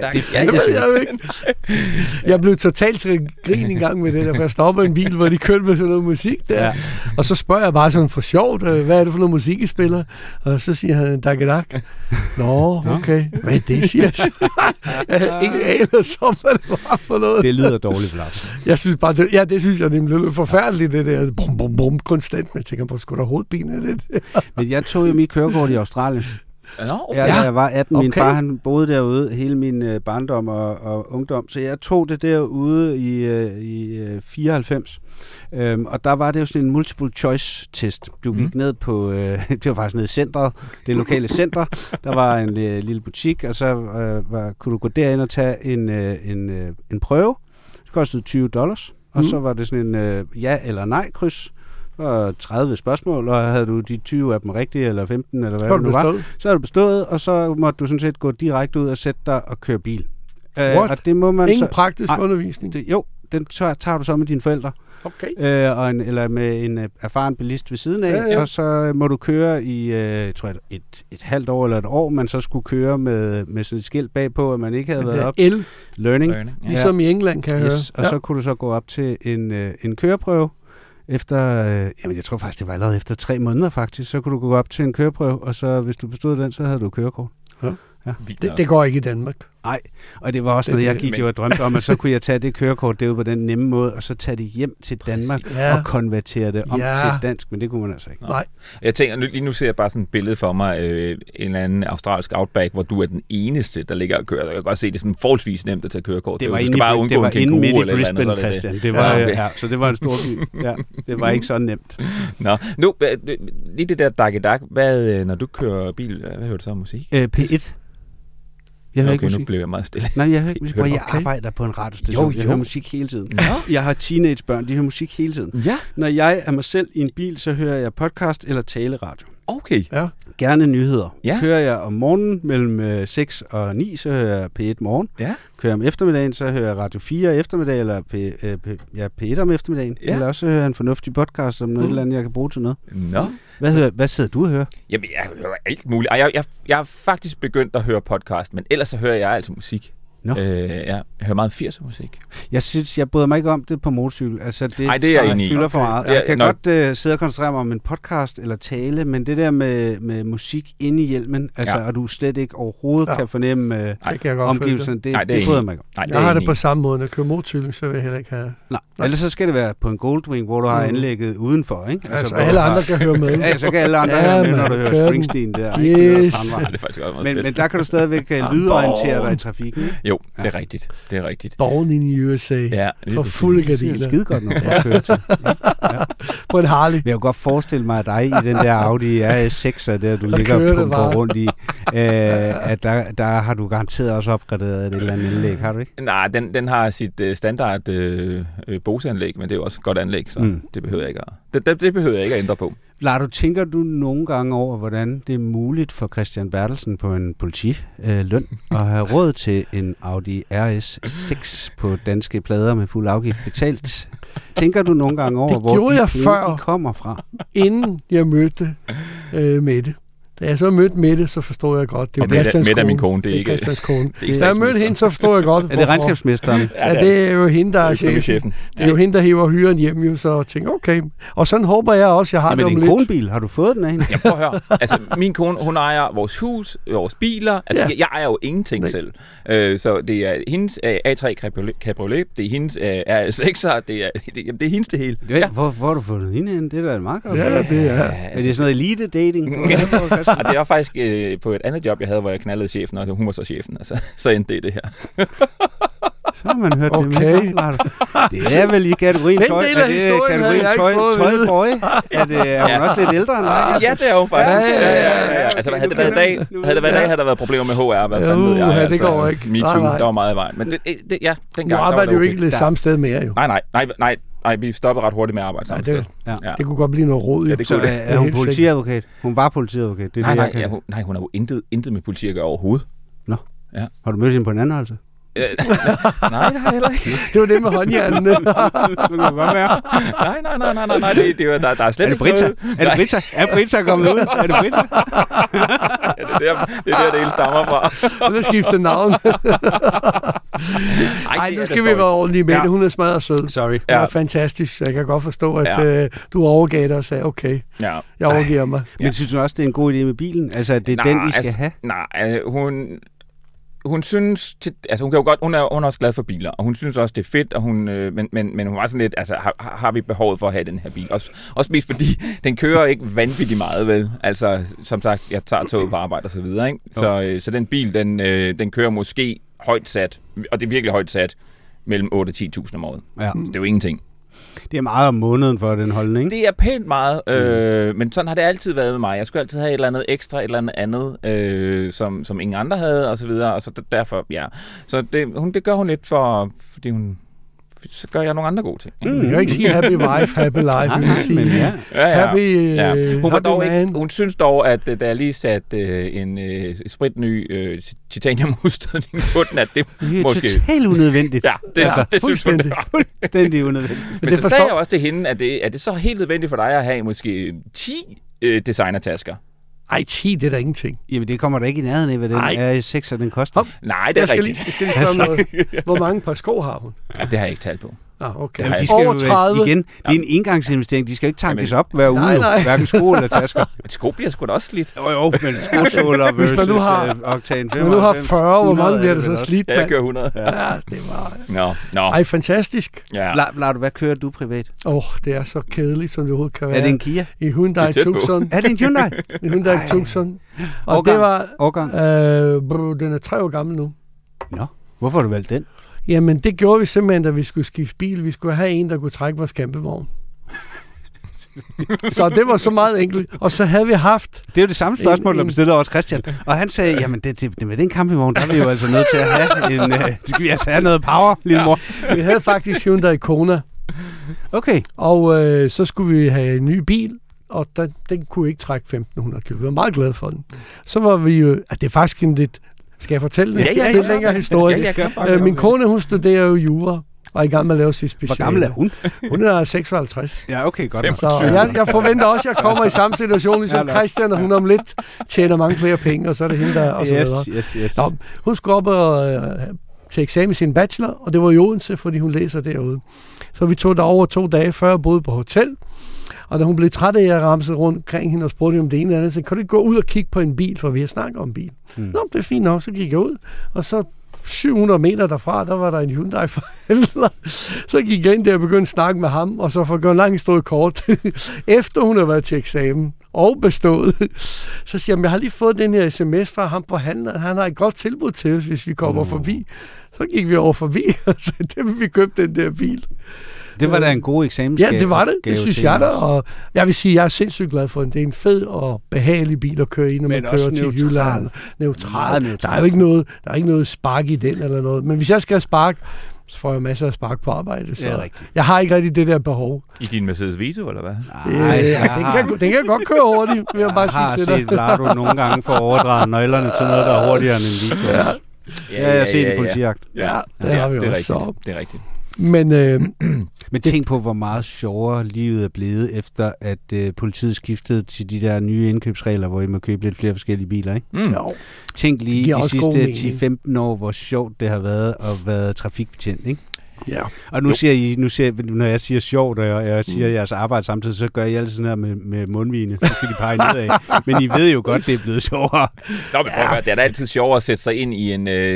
Jeg blev totalt til grin en gang med det der, for jeg stoppede en bil, hvor de kørte med sådan noget musik der. Ja. Og så spørger jeg bare sådan for sjovt, hvad er det for noget musik, I spiller? Og så siger han, Dagedak. Nå, okay. Hvad er det, siger jeg? Ingen aner så, hvad det var for noget. Det lyder dårligt, Lars. Jeg synes bare, det synes jeg nemlig lyder forfærdeligt, det der. Bum, konstant. Men jeg tænker på, skulle der hovedben af det? Men jeg tog jo mit kørekort i Australien. Okay. Da jeg var 18, min far han boede derude hele min barndom og ungdom, så jeg tog det derude i 94. Og der var det jo sådan en multiple choice test. Du gik ned på, det var faktisk nede i centret, det lokale center. Der var en lille butik, og så kunne du gå derind og tage en prøve. Det kostede $20, og så var det sådan en ja eller nej kryds. Og 30 spørgsmål, og havde du de 20 af dem rigtige, eller 15, eller hvad det nu var, så har du bestået, og så måtte du sådan set gå direkte ud og sætte dig og køre bil. Og det må man ingen praktisk undervisning? Den tager du så med dine forældre. Okay. Eller med en erfaren bilist ved siden af, og så må du køre i, jeg tror et halvt år eller et år, man så skulle køre med sådan et skilt bagpå, at man ikke havde været op. Learning. Ligesom i England, kan jeg høre. Og så kunne du så gå op til en køreprøve. Efter, jeg tror faktisk, det var allerede efter 3 måneder faktisk, så kunne du gå op til en køreprøve, og så hvis du bestod den, så havde du kørekort. Ja. Ja. Det går ikke i Danmark. Nej, og det var også noget, jeg gik og drømte om, at så kunne jeg tage det kørekort, det var på den nemme måde, og så tage det hjem til Danmark og konvertere det om til dansk, men det kunne man altså ikke. Nej. Jeg tænker, lige nu ser jeg bare sådan et billede for mig, en eller anden australsk Outback, hvor du er den eneste, der ligger og kører. Jeg kan godt se, det er sådan forholdsvis nemt at tage kørekort. Det var inde midt i Brisbane, Christian. Det var, så det var en stor by. Ja, det var ikke så nemt. Nå, nu, lige det der dak-dak, når du kører bil, hvad hører du så musik? P1. Jeg hører ikke musik. Nu bliver jeg meget stille. Nej, jeg hører ikke musik. Jeg arbejder på en radiostation. Jeg hører musik hele tiden. Ja. Jeg har teenagerbørn, de hører musik hele tiden. Ja. Når jeg er mig selv i en bil, så hører jeg podcast eller taleradio. Okay. Ja. Gerne nyheder. Ja. Kører jeg om morgenen mellem 6 og 9, så hører jeg P1 morgen. Ja. Kører jeg om eftermiddagen, så hører jeg Radio 4 eftermiddag, eller P1 om eftermiddagen. Ja. Eller også hører jeg en fornuftig podcast om noget eller andet, jeg kan bruge til noget. Nå. Hvad sidder du og hører? Jamen, jeg hører alt muligt. Jeg har faktisk begyndt at høre podcast, men ellers så hører jeg altså musik. Jeg hører meget 80'er musik. Jeg bryder mig ikke om det på motorcykel. Altså, det er jeg enig i. Fylder for meget. Jeg kan godt sidde og koncentrere mig om en podcast eller tale, men det der med musik inde i hjelmen, altså, og du slet ikke overhovedet kan fornemme omgivelserne, det bryder mig ikke om. Jeg har det på samme måde. Når jeg kører motorcykel, så vil jeg heller ikke have... Nej, ellers så skal det være på en Goldwing, hvor du har anlægget udenfor, ikke? Altså alle andre kan høre med. Ja, så kan alle andre høre med, når du hører Springsteen der. Yes. Men der kan du stadigvæk lydorientere dig i trafikken. Jo, det er rigtigt. Det er rigtigt. Born in USA. Ja, for fulde gardiner. Det er skide godt, når du kører til. Ja. På en Harley. Jeg kan godt forestille mig, at dig i den der Audi RS6'er, der du ligger og pumper rundt i, at der har du garanteret også opgraderet et eller andet anlæg, har du ikke? Nej, den har sit standard Bose-anlæg, men det er jo også et godt anlæg, så det behøver jeg ikke det behøver jeg ikke at ændre på. Tænker du nogle gange over, hvordan det er muligt for Christian Bertelsen på en politiløn at have råd til en Audi RS6 på danske plader med fuld afgift betalt? Tænker du nogle gange over, hvor de kommer fra? Inden jeg mødte Mette. Da jeg så mødte Mette, så forstår jeg godt. Det er Christians kone. Mette er min kone, det er ikke Christians kone. Da jeg mødte hende, så forstår jeg godt. Er det regnskabsmesteren? Ja, det er jo hende, der er chefen. Det er jo hende, der hiver hyren hjem, jo, så jeg tænker, okay. Og sådan håber jeg også, jeg har det om lidt. Men din konebil, har du fået den af hende? Ja, prøv at høre. Altså, min kone, hun ejer vores hus, vores biler. Altså, jeg ejer jo ingenting selv. Så det er hendes A3 Cabriolet, det er hendes RS6'er, det er hendes det hele. Hvor har du fundet hende hen? Det er da meget godt. Ja, det er. Er det sådan noget elite-dating? Det var faktisk på et andet job, jeg havde, hvor jeg knaldede chefen, og hun var så chefen. Altså, så endte det her. Så har man hørt det med. Det er vel i kategorien tøj. Den del af historien havde jeg ikke fået tøjboy. Er hun også lidt ældre end dig? Ja, det er hun faktisk. Ja. Altså, havde det været i dag, havde der været problemer med HR. Hvad fanden ved jeg? Det går ikke. MeToo, der var meget i vejen. Men dengang... Du arbejder jo ikke det samme sted mere, jo. Nej, vi stoppede ret hurtigt med at arbejde sammen. Det kunne godt blive noget råd. Ja, det så er hun politiadvokat? Hun var politiadvokat. Det nej, hun har jo intet med politi at gøre overhovedet. Nå. Ja. Har du mødt hende på en anholdelse? Nej, det har jeg heller ikke. Det var det med håndhjernene. Det kunne godt være. Nej, der er slet ikke noget. Er Brita kommet ud? Er det Brita? Ja, det er der, det hele stammer fra. Hun har skiftet navn. Nej, nu skal vi være ordentlige med det. Hun er smadret sød. Sorry. Det var fantastisk, så jeg kan godt forstå, at du overgav dig og sagde, okay, jeg overgiver mig. Men synes du også, det er en god idé med bilen? Altså, det er den, I skal have? Nej, hun synes, altså hun kan jo godt, hun er også glad for biler, og hun synes også, det er fedt, og men hun var sådan lidt, altså har vi behovet for at have den her bil? Også mest fordi, den kører ikke vanvittigt meget, vel? Altså, som sagt, jeg tager toget på arbejde og så videre, ikke? Så den bil, den kører måske højt sat, og det er virkelig højt sat, mellem 8 og 10.000 om året. Ja. Det er jo ingenting. Det er meget om måneden for den holdning. Det er pænt meget, men sådan har det altid været med mig. Jeg skulle altid have et eller andet ekstra, et eller andet, som ingen andre havde, og så videre. Og så derfor, ja. Så det gør hun lidt fordi hun... Så gør jeg nogle andre gode ting. Jeg kan ikke sige happy wife, happy life. Happy hun synes dog, at da jeg lige satte en spritny titaniumudstødning på den, at det måske... Det er totalt unødvendigt. Ja, det synes hun. Fuldstændig unødvendigt. Men så sagde jeg også til hende, at er det så helt nødvendigt for dig at have måske 10 designertasker? Ej, 10, det er da ingenting. Jamen, det kommer da ikke i nærheden af, hvad den RS6'er den koster. Nej, det er rigtigt. Skal lige spørge noget. Hvor mange par sko har hun? Ja, det har jeg ikke talt på. Okay. Jamen, de skal over 30. jo igen, det er en engangsinvestering. De skal jo ikke tankes op hver uge, hverken sko eller tasker. Sko bliver sgu da også slidt. Jo, men skosåler versus Octane 95. Hvis man nu har 40, hvor meget bliver det så slidt? Ja, jeg kører 100. Ja, det var... Nå. Ej, fantastisk. Ja. Lad du, hvad kører du privat? Det er så kedeligt, som det overhovedet kan være. Er det en Kia? I Hyundai Tucson. Er det en Hyundai? I Hyundai Tucson. Og Årgang. det var... Årgang. Den er 3 år gammel nu. Nå, hvorfor har du valgt den? Jamen, det gjorde vi simpelthen, da vi skulle skifte bil. Vi skulle have en, der kunne trække vores campingvogn. Så det var så meget enkelt. Og så havde vi haft... Det er jo det samme spørgsmål, der blev stillet over Christian. Og han sagde, jamen med den campingvogn, der er vi jo altså nødt til at have skal vi altså have noget power, lille mor. Vi havde faktisk Hyundai Kona. Okay. Og så skulle vi have en ny bil, og den kunne ikke trække 1.500 km. Vi var meget glade for den. Så var vi jo... Det er faktisk en lidt... Skal jeg fortælle det? Ja. Det er længere historie. Ja, min kone, hun studerer jo jura, og er i gang med at lave sit speciale. Hvor gammel er hun? Hun er 56. Ja, okay, godt. Så jeg forventer også, at jeg kommer i samme situation, ligesom Christian, og hun om lidt tjener mange flere penge, og så er det hende, der og så videre. Yes. Nå, hun skulle op og til eksamen i sin bachelor, og det var i Odense, fordi hun læser derude. Så vi tog derover 2 dage før og boede på hotel. Og da hun blev træt af, at jeg ramsede rundt omkring hende og spurgte om det ene eller andet, så kan du ikke gå ud og kigge på en bil, for vi har snakket om bil. Nå, det er fint nok, så gik jeg ud, og så 700 meter derfra, der var der en Hyundai-forhandler. Så gik jeg ind der og begyndte at snakke med ham, og så for at gøre en lang historie kort, efter hun havde været til eksamen og bestået, så siger jeg, jeg har lige fået den her sms fra ham forhandleren, han har et godt tilbud til os, hvis vi kommer forbi. Så gik vi over forbi, og så det vil vi købe den der bil. Det var da en god eksamensgave. Ja, det var det. Det synes jeg da. Og jeg vil sige, jeg er sindssygt glad for den. Det er en fed og behagelig bil at køre i, når man kører til Jylland. Neutral. Der er jo ikke noget spark i den eller noget. Men hvis jeg skal have spark, så får jeg masser af spark på arbejde. Så det er rigtigt. Jeg har ikke rigtig det der behov. I din Mercedes Vito, eller hvad? Den kan godt køre hurtigt, vil jeg bare sige til dig. Jeg har set Lardo nogle gange for at overdrage nøglerne til noget, der er hurtigere end en Vito. Ja, jeg har set en politijagt. Ja, det har vi det er også. rigtigt. Det er rigtigt. Men tænk på, hvor meget sjovere livet er blevet, efter at politiet skiftede til de der nye indkøbsregler, hvor I må købe lidt flere forskellige biler, ikke? Tænk lige de sidste 10-15 år, hvor sjovt det har været at være trafikbetjent, ikke? Ja. Og når jeg siger sjovt, og jeg siger jeres arbejde samtidig, så gør I altid sådan her med mundvigene. Så skal de pege nedad. Men I ved jo godt, det er blevet sjovere. Nå, men prøv at høre, det er da altid sjovere at sætte sig ind i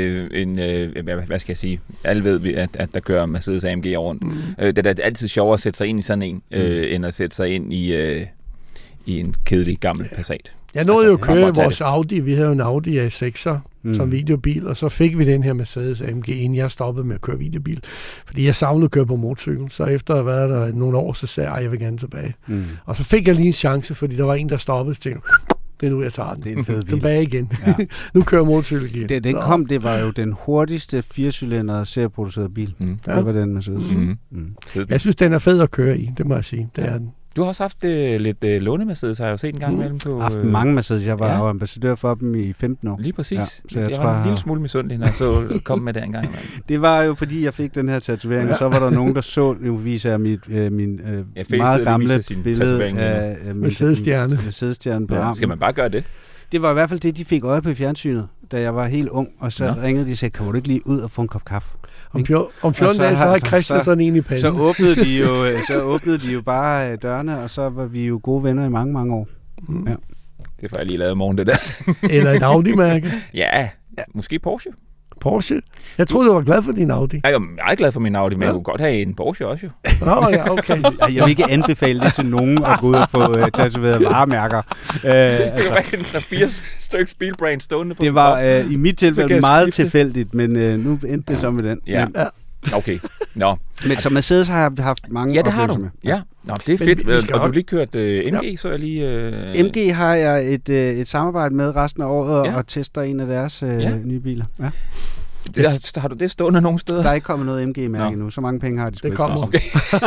hvad skal jeg sige? Alle ved, at der kører Mercedes AMG rundt. Det er da altid sjovere at sætte sig ind i sådan en, end at sætte sig ind i en kedelig gammel Passat. Jeg nåede jo at køre vores Audi. Vi havde jo en Audi A6'er som videobil, og så fik vi den her Mercedes AMG, inden jeg stoppede med at køre videobil. Fordi jeg savnede at køre på motorcykel. Så efter at have været der nogle år, så sagde jeg vil gerne tilbage. Og så fik jeg lige en chance, fordi der var en, der stoppede, så tænkte det er nu, jeg tager den. Det er en fed bil. Tilbage igen. Ja. Nu kører motorcykel igen. Det var jo den hurtigste 4-cylindrede serieproducerede bil. Det var den Mercedes. Jeg synes, den er fed at køre i, det må jeg sige. Det er den. Du har også haft lidt låne-Mercedes, har jeg jo set en gang imellem på... Haft mange Mercedes. Jeg var jo ambassadør for dem i 15 år. Lige præcis. Ja, så jeg var en lille smule misundelig, når jeg så kom med det en gang imellem. Det var jo, fordi jeg fik den her tatovering, og så var der nogen, der så, nu viser jeg min meget gamle billede af Mercedes-stjerne på armen. Skal man bare gøre det? Det var i hvert fald det, de fik øje på i fjernsynet, da jeg var helt ung, og så ringede de og sagde, kan du ikke lige ud og få en kop kaffe? Om 14 dage, så har Christian sådan en i panden. Så åbnede de jo bare dørene, og så var vi jo gode venner i mange, mange år. Ja. Det får jeg lige lavet i morgen, det der. Eller et Audi-mærke. Ja, måske Porsche. Porsche? Jeg troede, du var glad for din Audi. Jeg er meget glad for min Audi, men jeg kunne godt have en Porsche også jo. Ja, okay. Jeg vil ikke anbefale det til nogen at gå ud og få tatoveret varemærker. Det var ikke en 3-4 stykker bilbrand stående på. Det var i mit tilfælde meget tilfældigt, men nu endte det så med den. Ja. Okay. Nå. Men så Mercedes har jeg haft mange oplevelser med. Ja, nå, det er fedt. Og du har lige kørt MG, så jeg lige... MG har jeg et samarbejde med resten af året, og tester en af deres nye biler. Ja. Har du det stående nogle steder? Der er ikke kommet noget MG-mærke nu. Så mange penge har de sgu ikke. Det kommer. Okay.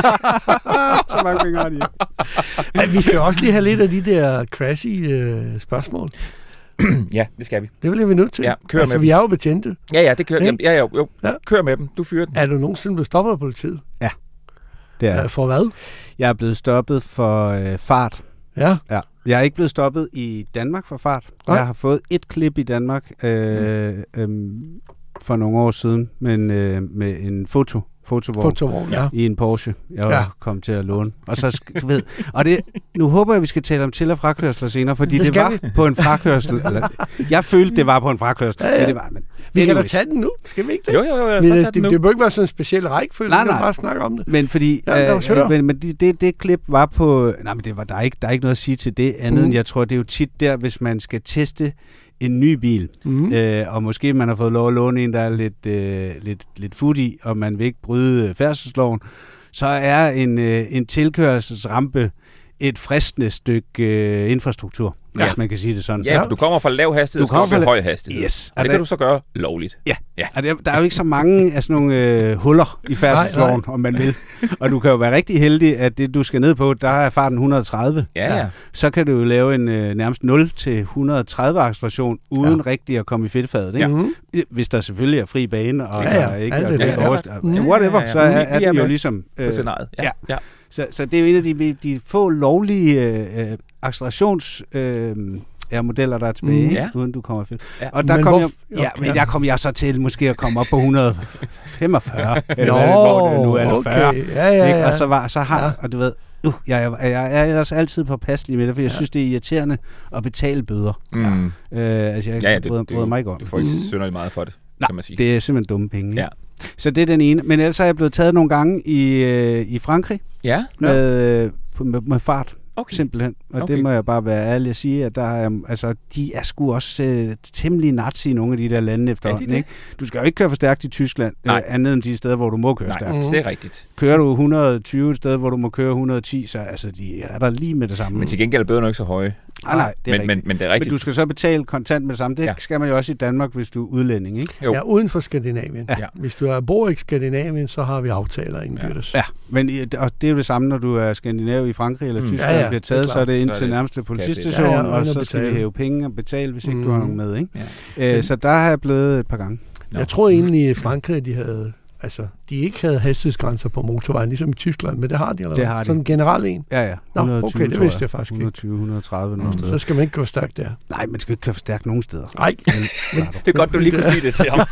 Så mange penge har de. Men vi skal jo også lige have lidt af de der crazy spørgsmål. Ja, det skal vi. Det bliver vi nødt til. Ja, kør med vi er jo betjente. Ja, det kører. Ja. Kør med dem. Du fyrer den. Er du nogensinde blevet stoppet af politiet? Ja, det er. For hvad? Jeg er blevet stoppet for fart. Ja. Jeg er ikke blevet stoppet i Danmark for fart. Nej. Jeg har fået et klip i Danmark for nogle år siden, men med en foto fotovogn i en Porsche, jeg kom til at låne. Og så, du ved, og det, nu håber jeg, vi skal tale om til- og frakørsler senere, fordi det var på en frakørsel. Eller, jeg følte, det var på en frakørsel. Ja. Men det var, men vi kan da tage den nu, skal vi ikke det? Jo, Det bør ikke være sådan en speciel rækkefølge, vi kan bare snakke om det. Men fordi, men det klip var på, nej, men der er ikke noget at sige til det andet, end jeg tror, det er jo tit der, hvis man skal teste en ny bil, og måske man har fået lov at låne en, der er lidt fut i, og man vil ikke bryde færdselsloven, så er en tilkørselsrampe et fristende stykke infrastruktur, hvis man kan sige det sådan. Ja, for du kommer fra lav hastighed, du kommer fra høj hastighed. Yes. Og det kan du så gøre lovligt. Ja. Og der er jo ikke så mange af sådan nogle huller i færdselsloven, om man vil. Og du kan jo være rigtig heldig, at det du skal ned på, der er farten 130. Ja. Så kan du jo lave en nærmest 0-130 acceleration, uden rigtig at komme i fedtfadet. Ikke? Hvis der selvfølgelig er fri bane, og der ikke whatever, så er det jo ligesom på scenariet. Ja. Så det er jo en af de få lovlige modeller, der er tilbage, uden du kommer fedt. Ja. Og der kom jeg så til måske at komme op på 145, eller det nu er, eller 40. Ja. Og og du ved, jeg er ellers altid påpasselig med det, for jeg synes, det er irriterende at betale bøder. Jeg bryder mig ikke om. Du får ikke synderligt meget for det, kan man sige. Det er simpelthen dumme penge. Ja. Så det er den ene. Men ellers er jeg blevet taget nogle gange i Frankrig med fart. Okay. Simpelthen. Og det må jeg bare være ærlig at sige, at der er, de er sgu også temmelig nazi i nogle af de der lande efterhånden. Ikke? Du skal jo ikke køre for stærkt i Tyskland, andet end de steder, hvor du må køre stærkt. Det er rigtigt. Kører du 120 steder, hvor du må køre 110, så de er der lige med det samme. Men til gengæld er bøderne ikke så høje. Nej, det er men det er rigtigt. Men du skal så betale kontant med det samme. Det skal man jo også i Danmark, hvis du er udlænding, ikke? Jo. Ja, uden for Skandinavien. Ja. Hvis du bor i Skandinavien, så har vi aftaler indbyrdes. Ja, men og det er jo det samme, når du er skandinav i Frankrig eller Tyskland bliver taget, så er det ind til nærmeste politistation, og så skal vi hæve penge og betale, hvis ikke du har nogen med, ikke? Så der har jeg blevet et par gange. Jeg tror egentlig, i Frankrig, de ikke havde hastighedsgrænser på motorvejen, ligesom i Tyskland, men det har de allerede. Det har de. Sådan en generel en. Ja. 120, okay, det vidste jeg faktisk ikke. 120, 130 nogle steder. Så skal man ikke gå stærkt der. Nej, man skal ikke køre for stærkt nogen steder. Nej. Det er godt, du lige kunne sige det til ham.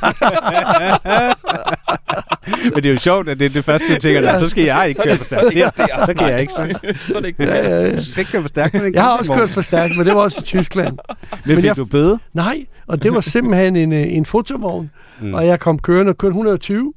Men det er jo sjovt, at det er det første, du tænker, så skal jeg ikke køre for stærkt. Så kan jeg ikke. Så er det ikke. Jeg skal ikke køre for stærkt. Jeg har også kørt for stærkt, men det var også i Tyskland. Men fik du bøde? Nej, og det var simpelthen en fotovogn, og jeg kom kørende og kørte 120.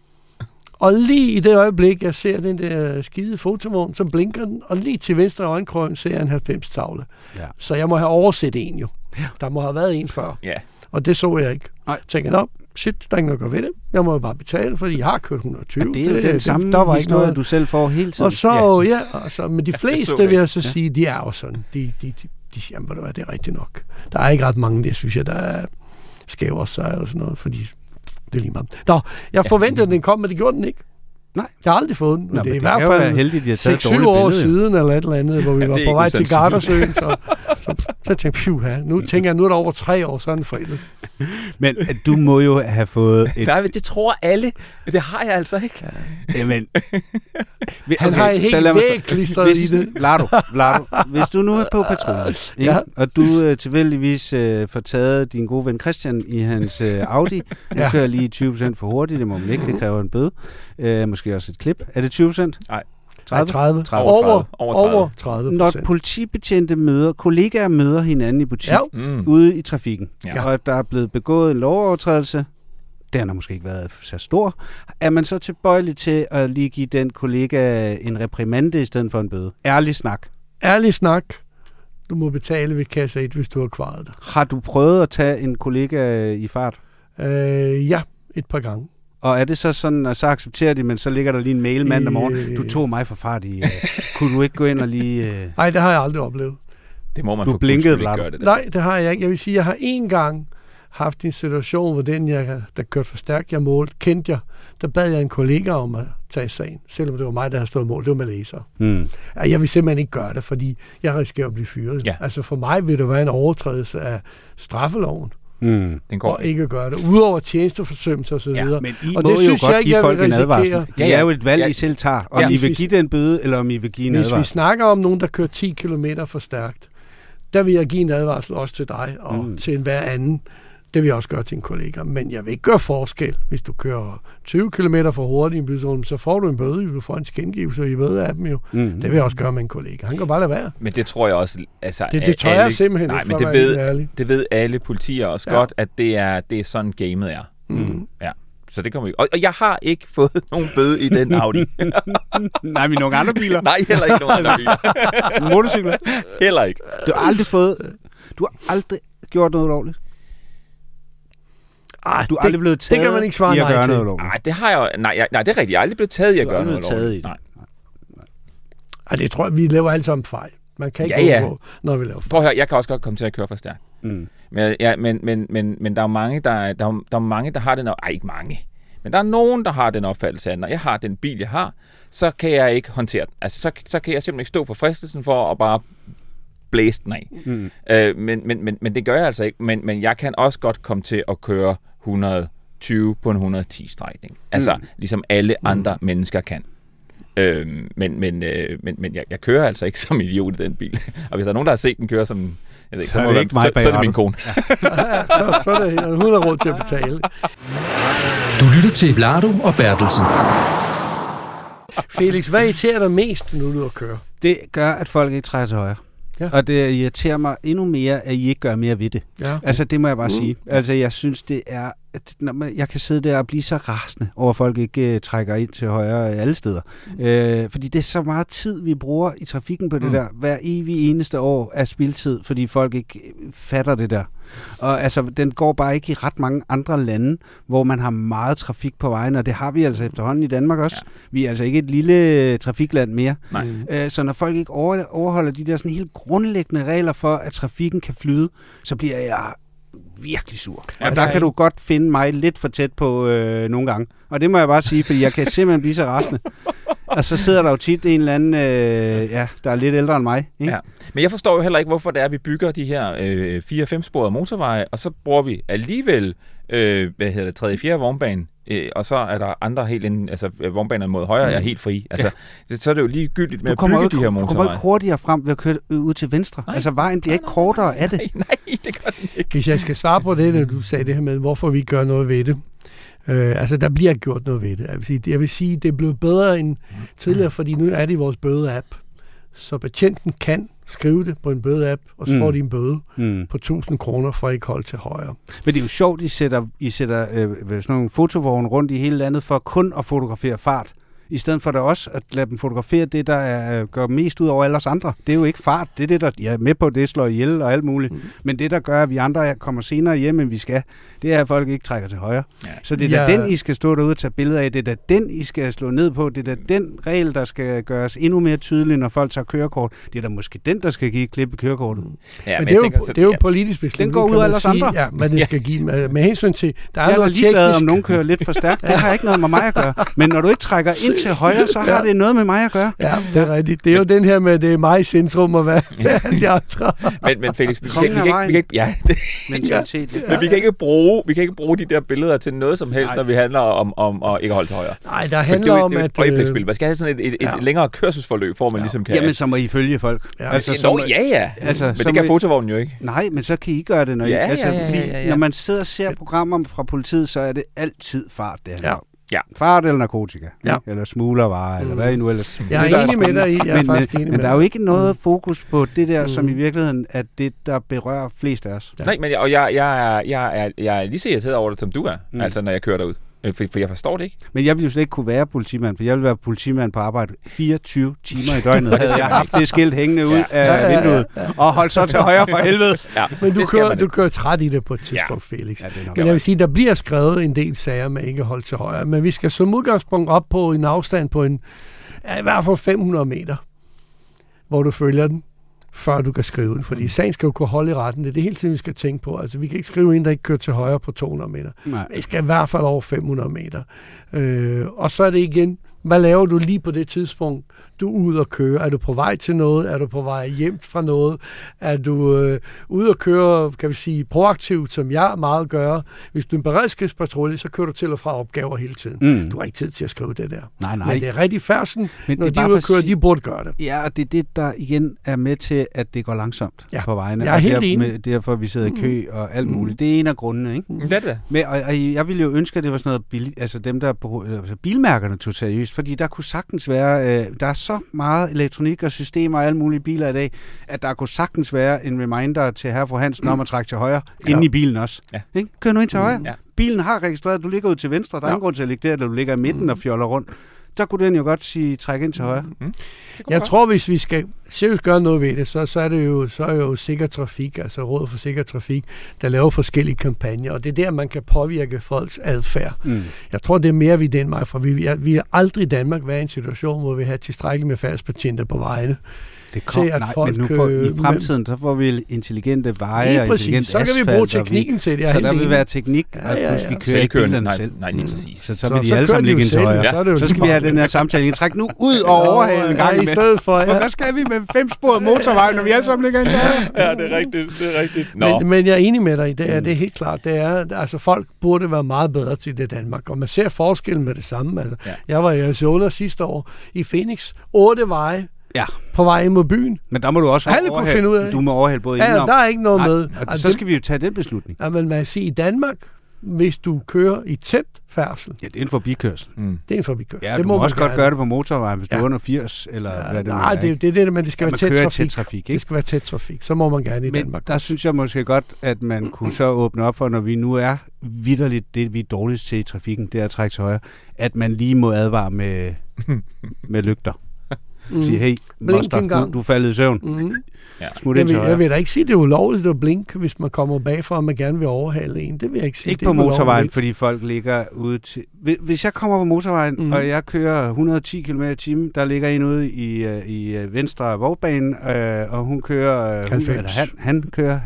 Og lige i det øjeblik, jeg ser den der skide fotovogn, så blinker den, og lige til venstre øjenkrøgen ser jeg en 90-tavle. Ja. Så jeg må have overset en jo. Ja. Der må have været en før. Ja. Og det så jeg ikke. Jeg tænkte, shit, der er ikke noget at gøre ved det. Jeg må jo bare betale, fordi jeg har kørt 120. Og det er jo den samme historie, du selv får hele tiden. Og så, men de fleste, vil jeg så sige, de er jo sådan. De siger, det er rigtigt nok. Der er ikke ret mange, det synes jeg, der skæver sig eller sådan noget, fordi det er lige meget. Nå, jeg forventede, at den kom, men det gjorde den ikke. Nej. Jeg har aldrig fået den. Nå, det er i hvert fald 6-7 år siden, eller et eller andet, hvor vi var på vej til Gardasøen. Så tænkte jeg, nu tænker jeg, nu er der over 3 år, så er den forældet. Men du må jo have fået et... Nej, det tror alle. Det har jeg altså ikke. Jamen... Han har en helt vægklistret i det. Lad du. Hvis du nu er på patrulje, og du tilfældigvis får taget din gode ven Christian i hans Audi, han kører lige 20% for hurtigt, det må man ikke, det kræver en bøde. Måske også et klip. Er det 20%? Nej. 30. Over 30%. Når politibetjente kollegaer møder hinanden i butik, ude i trafikken, og der er blevet begået en lovovertrædelse, den har måske ikke været så stor, er man så tilbøjelig til at lige give den kollega en reprimande i stedet for en bøde? Ærlig snak. Ærlig snak. Du må betale ved kasse 1, hvis du har kvaret det. Har du prøvet at tage en kollega i fart? Ja, et par gange. Og er det så sådan, at så accepterer de, men så ligger der lige en mail mandag morgen, du tog mig for fart i, kunne du ikke gå ind og lige... Nej, det har jeg aldrig oplevet. Det må man du blinkede, ikke gøre det. Nej, det har jeg ikke. Jeg vil sige, jeg har én gang haft en situation, hvor den, der kørte for stærkt, jeg målte, kendte jeg. Der bad jeg en kollega om at tage sagen, selvom det var mig, der havde stået mål. Det var med læser. Jeg vil simpelthen ikke gøre det, fordi jeg risikerer at blive fyret. Ja. Altså for mig vil det være en overtrædelse af straffeloven. Den går og ikke gøre det. Udover tjenesteforsømmelse og så videre. Ja, men I og må det jo godt give folk en advarsel. Det er jo et valg, I selv tager. Om I vil give den bøde, eller om I vil give en advarsel. Hvis vi snakker om nogen, der kører 10 km for stærkt, der vil jeg give en advarsel også til dig og til enhver anden. Det vil jeg også gøre til en kollega. Men jeg vil ikke gøre forskel. Hvis du kører 20 km for hurtigt i en byzone, så får du en bøde. Du får en skændgivelse i bøde af dem jo. Det vil jeg også gøre med en kollega. Han kan bare lade være. Men det tror jeg også... Altså, det tør jeg simpelthen nej, ikke, men det ved alle politier også godt, at det er sådan gamet er. Ja. Så det kommer ikke. Og jeg har ikke fået nogen bøde i den Audi. Nej, men nogle andre biler? Nej, heller ikke nogen andre biler. Motorcykler? Heller ikke. Du har aldrig gjort noget ulovligt? Du er aldrig blevet taget det kan man ikke svare i at gøre til. noget ulovligt? Nej, det har jeg jo. Nej, det er rigtigt. Jeg er aldrig blevet taget i at gøre noget ulovligt. Nej. Det tror jeg, vi laver alle sammen fejl. Man kan ikke gå på, når vi laver fejl. Prøv at høre, jeg kan også godt komme til at køre for stærkt. Men der er jo mange, der er mange, der har den... ikke mange. Men der er nogen, der har den opfattelse, at når jeg har den bil, jeg har, så kan jeg ikke håndtere den. Altså, så kan jeg simpelthen ikke stå for fristelsen for at bare blæse den af. Men det gør jeg altså ikke. Men jeg kan også godt komme til at køre 120 på en 110-strækning. Altså, ligesom alle andre mennesker kan. Men jeg kører altså ikke som idiot i den bil. Og hvis der er nogen, der har set den køre som... Jeg ved ikke, så er det min kone. Så er det hun har råd til at betale. Du lytter til Lardo og Bertelsen. Felix, hvad irriterer dig mest, når du er ude at køre? Det gør, at folk ikke træder til højre. Ja. Og det irriterer mig endnu mere, at I ikke gør mere ved det. Ja. Altså, det må jeg bare sige. Altså, jeg synes, det er... jeg kan sidde der og blive så rasende over, at folk ikke trækker ind til højre alle steder. Fordi det er så meget tid, vi bruger i trafikken på det der. Hver evig eneste år er spildtid, fordi folk ikke fatter det der. Og altså, den går bare ikke i ret mange andre lande, hvor man har meget trafik på vejen, og det har vi altså efterhånden i Danmark også. Ja. Vi er altså ikke et lille trafikland mere. Så når folk ikke overholder de der sådan helt grundlæggende regler for, at trafikken kan flyde, så bliver jeg virkelig sur. Ja, og der kan du godt finde mig lidt for tæt på nogle gange. Og det må jeg bare sige, fordi jeg kan simpelthen blive så rasende. Og så sidder der jo tit en eller anden, der er lidt ældre end mig. Ikke? Ja. Men jeg forstår jo heller ikke, hvorfor det er, at vi bygger de her 4-5-sporede motorveje, og så bruger vi alligevel 3.-4. vognbane, og så er der andre helt inden, altså vognbanerne mod højre er helt fri. Altså, så er det jo ligegyldigt med at bygge de her motorveje. Du kommer ikke hurtigere frem ved at køre ud til venstre. Nej, altså vejen bliver ikke kortere af det. Nej, det gør den ikke. Hvis jeg skal svare på det, når du sagde det her med, hvorfor vi gør noget ved det. Altså, der bliver gjort noget ved det. Jeg vil sige, det er blevet bedre end tidligere, fordi nu er det i vores bøde-app. Så betjenten kan skrive det på en bøde-app, og så får de en bøde på 1.000 kroner for at ikke holde til højre. Men det er jo sjovt, I sætter sådan nogle fotovogne rundt i hele landet for kun at fotografere fart. I stedet for da også at lade dem fotografere det, der gør mest ud over alle os andre. Det er jo ikke fart. Det er det, der er med på, det slår ihjel og alt muligt. Men det, der gør, at vi andre kommer senere hjem, end vi skal, det er, at folk ikke trækker til højre. Ja. Så det er da den, I skal stå derude og tage billeder af. Det er da den, I skal slå ned på. Det er da den regel, der skal gøres endnu mere tydelig, når folk tager kørekort. Det er da måske den, der skal give et klip i kørekortet. Ja, men det er jo politisk beslutning. Den går ud af alle os andre. Ja, men det skal give med hensyn til... Der er jeg noget ligeglad, teknisk... om nogen kører lidt for stærkt. Det har ikke noget med mig at gøre. Men når du ikke trækker ind til højre, så har det noget med mig at gøre. Ja, det er rigtigt. Det er jo den her med, det er mig i centrum og hvad de andre. Men Felix, vi kan ikke bruge de der billeder til noget som helst, når vi handler om at ikke holde til højre. Nej, der handler om, at... Man skal have sådan et længere kørselsforløb, hvor man ligesom kan... Jamen, så må I følge folk. Altså, men det kan fotovognen jo ikke. Nej, men så kan I gøre det, når når man sidder og ser programmer fra politiet, så er det altid fart, det handler om. Ja. Fart eller narkotika, eller smuglervarer, eller hvad I nu ellers. Jeg er enig med dig i. Men der er jo ikke noget fokus på det der, som i virkeligheden er det, der berører flest af os. Ja. Nej, men jeg er lige så irriteret over det, som du er, altså når jeg kører derud. For jeg forstår det ikke. Men jeg ville jo slet ikke kunne være politimand, for jeg ville være politimand på arbejde 24 timer i døgnet. Havde jeg haft det skilt hængende ud af vinduet, og holdt så til højre for helvede. Ja, men du kører træt i det på et tidspunkt, Felix. Ja, men jeg vil sige, der bliver skrevet en del sager med ikke holdt til højre, men vi skal som udgangspunkt op på en afstand på i hvert fald 500 meter, hvor du følger den, før du kan skrive den. Fordi sagen skal jo kunne holde i retten. Det er det hele tiden, vi skal tænke på. Altså, vi kan ikke skrive en, der ikke kører til højre på 200 meter. Nej. Vi skal i hvert fald over 500 meter. Og så er det igen Hvad laver du lige på det tidspunkt? Du er ude at køre. Er du på vej til noget? Er du på vej hjem fra noget? Er du ude at køre, kan vi sige, proaktivt, som jeg meget gør? Hvis du er en beredskabspatrulje, så kører du til og fra opgaver hele tiden. Du har ikke tid til at skrive det der. Nej. Men det er rigtig færsen, men når de er ude at køre, de burde gøre det. Ja, og det er det, der igen er med til, at det går langsomt på vejene. Jeg er helt enig. Derfor vi sidder i kø og alt muligt. Det er en af grundene, ikke? Det er det. Men, og jeg ville jo ønske, at det var sådan noget altså dem, der bilmærkerne tog seriøst, fordi der kunne sagtens være, der er så meget elektronik og systemer og alle mulige biler i dag, at der kunne sagtens være en reminder til herre fru Hansen om at trække til højre, inde i bilen også. Ja. Ikke? Kør nu ind til højre. Ja. Bilen har registreret, at du ligger ud til venstre. Der er ingen grund til at ligge der, du ligger i midten og fjoller rundt. Der kunne den jo godt sige, træk ind til højre. Jeg tror, hvis vi skal seriøst gøre noget ved det, så er jo Sikker Trafik, altså Rådet for Sikker Trafik, der laver forskellige kampagner, og det er der, man kan påvirke folks adfærd. Jeg tror, det er mere ved den vej, for vi har aldrig i Danmark været i en situation, hvor vi har tilstrækkeligt med færdspatienter på vejene. Men nu i fremtiden, så får vi intelligente veje og intelligent asfalt. Så kan vi bruge teknikken til det. Så der vil være teknik, og pludselig vi kører ikke bilerne selv. Nej, lige præcis. Så vil de alle sammen ligge ind til højre. Så skal vi have den her samtale. Træk nu ud og overhale en gang i stedet for. Hvad skal vi med 5-sporet motorvej, når vi alle sammen ligger ind til højre? Ja, det er rigtigt. Men jeg er enig med dig i det. Det er helt klart. Det er, altså folk burde være meget bedre til det i Danmark, og man ser forskellen med det samme. Altså, jeg var i Arizona sidste år i Phoenix. 8 veje. Ja. På vej ind mod byen. Men der må du også overhælde. Du må overhælde både indenom. Der er ikke noget med. Altså, så skal vi jo tage den beslutning. Ja, men man kan sige, i Danmark, hvis du kører i tæt færdsel. Ja, det er en forbikørsel. Det er en forbikørsel. Ja, du må også godt gøre det på motorvejen, hvis du er under 80, eller hvad det er. Det er det, men det skal være tæt trafik. Det skal være tæt trafik. Så må man gerne i Danmark. Der synes jeg måske godt, at man kunne så åbne op for, når vi nu er vitterligt det, vi er dårligst til i trafikken, det er at trække til højre, at man lige må advare med lygter. Sige, hey, moster, du faldet i søvn. Smut ind til højre. Jeg vil da ikke sige, at det er ulovligt at blinke, hvis man kommer bagfra, og man gerne vil overhale en. Det vil jeg ikke sige. Ikke på motorvejen, fordi folk ligger ude til... Hvis jeg kommer på motorvejen, og jeg kører 110 km/t, der ligger en ude i venstre vognbane, og hun kører... Han kører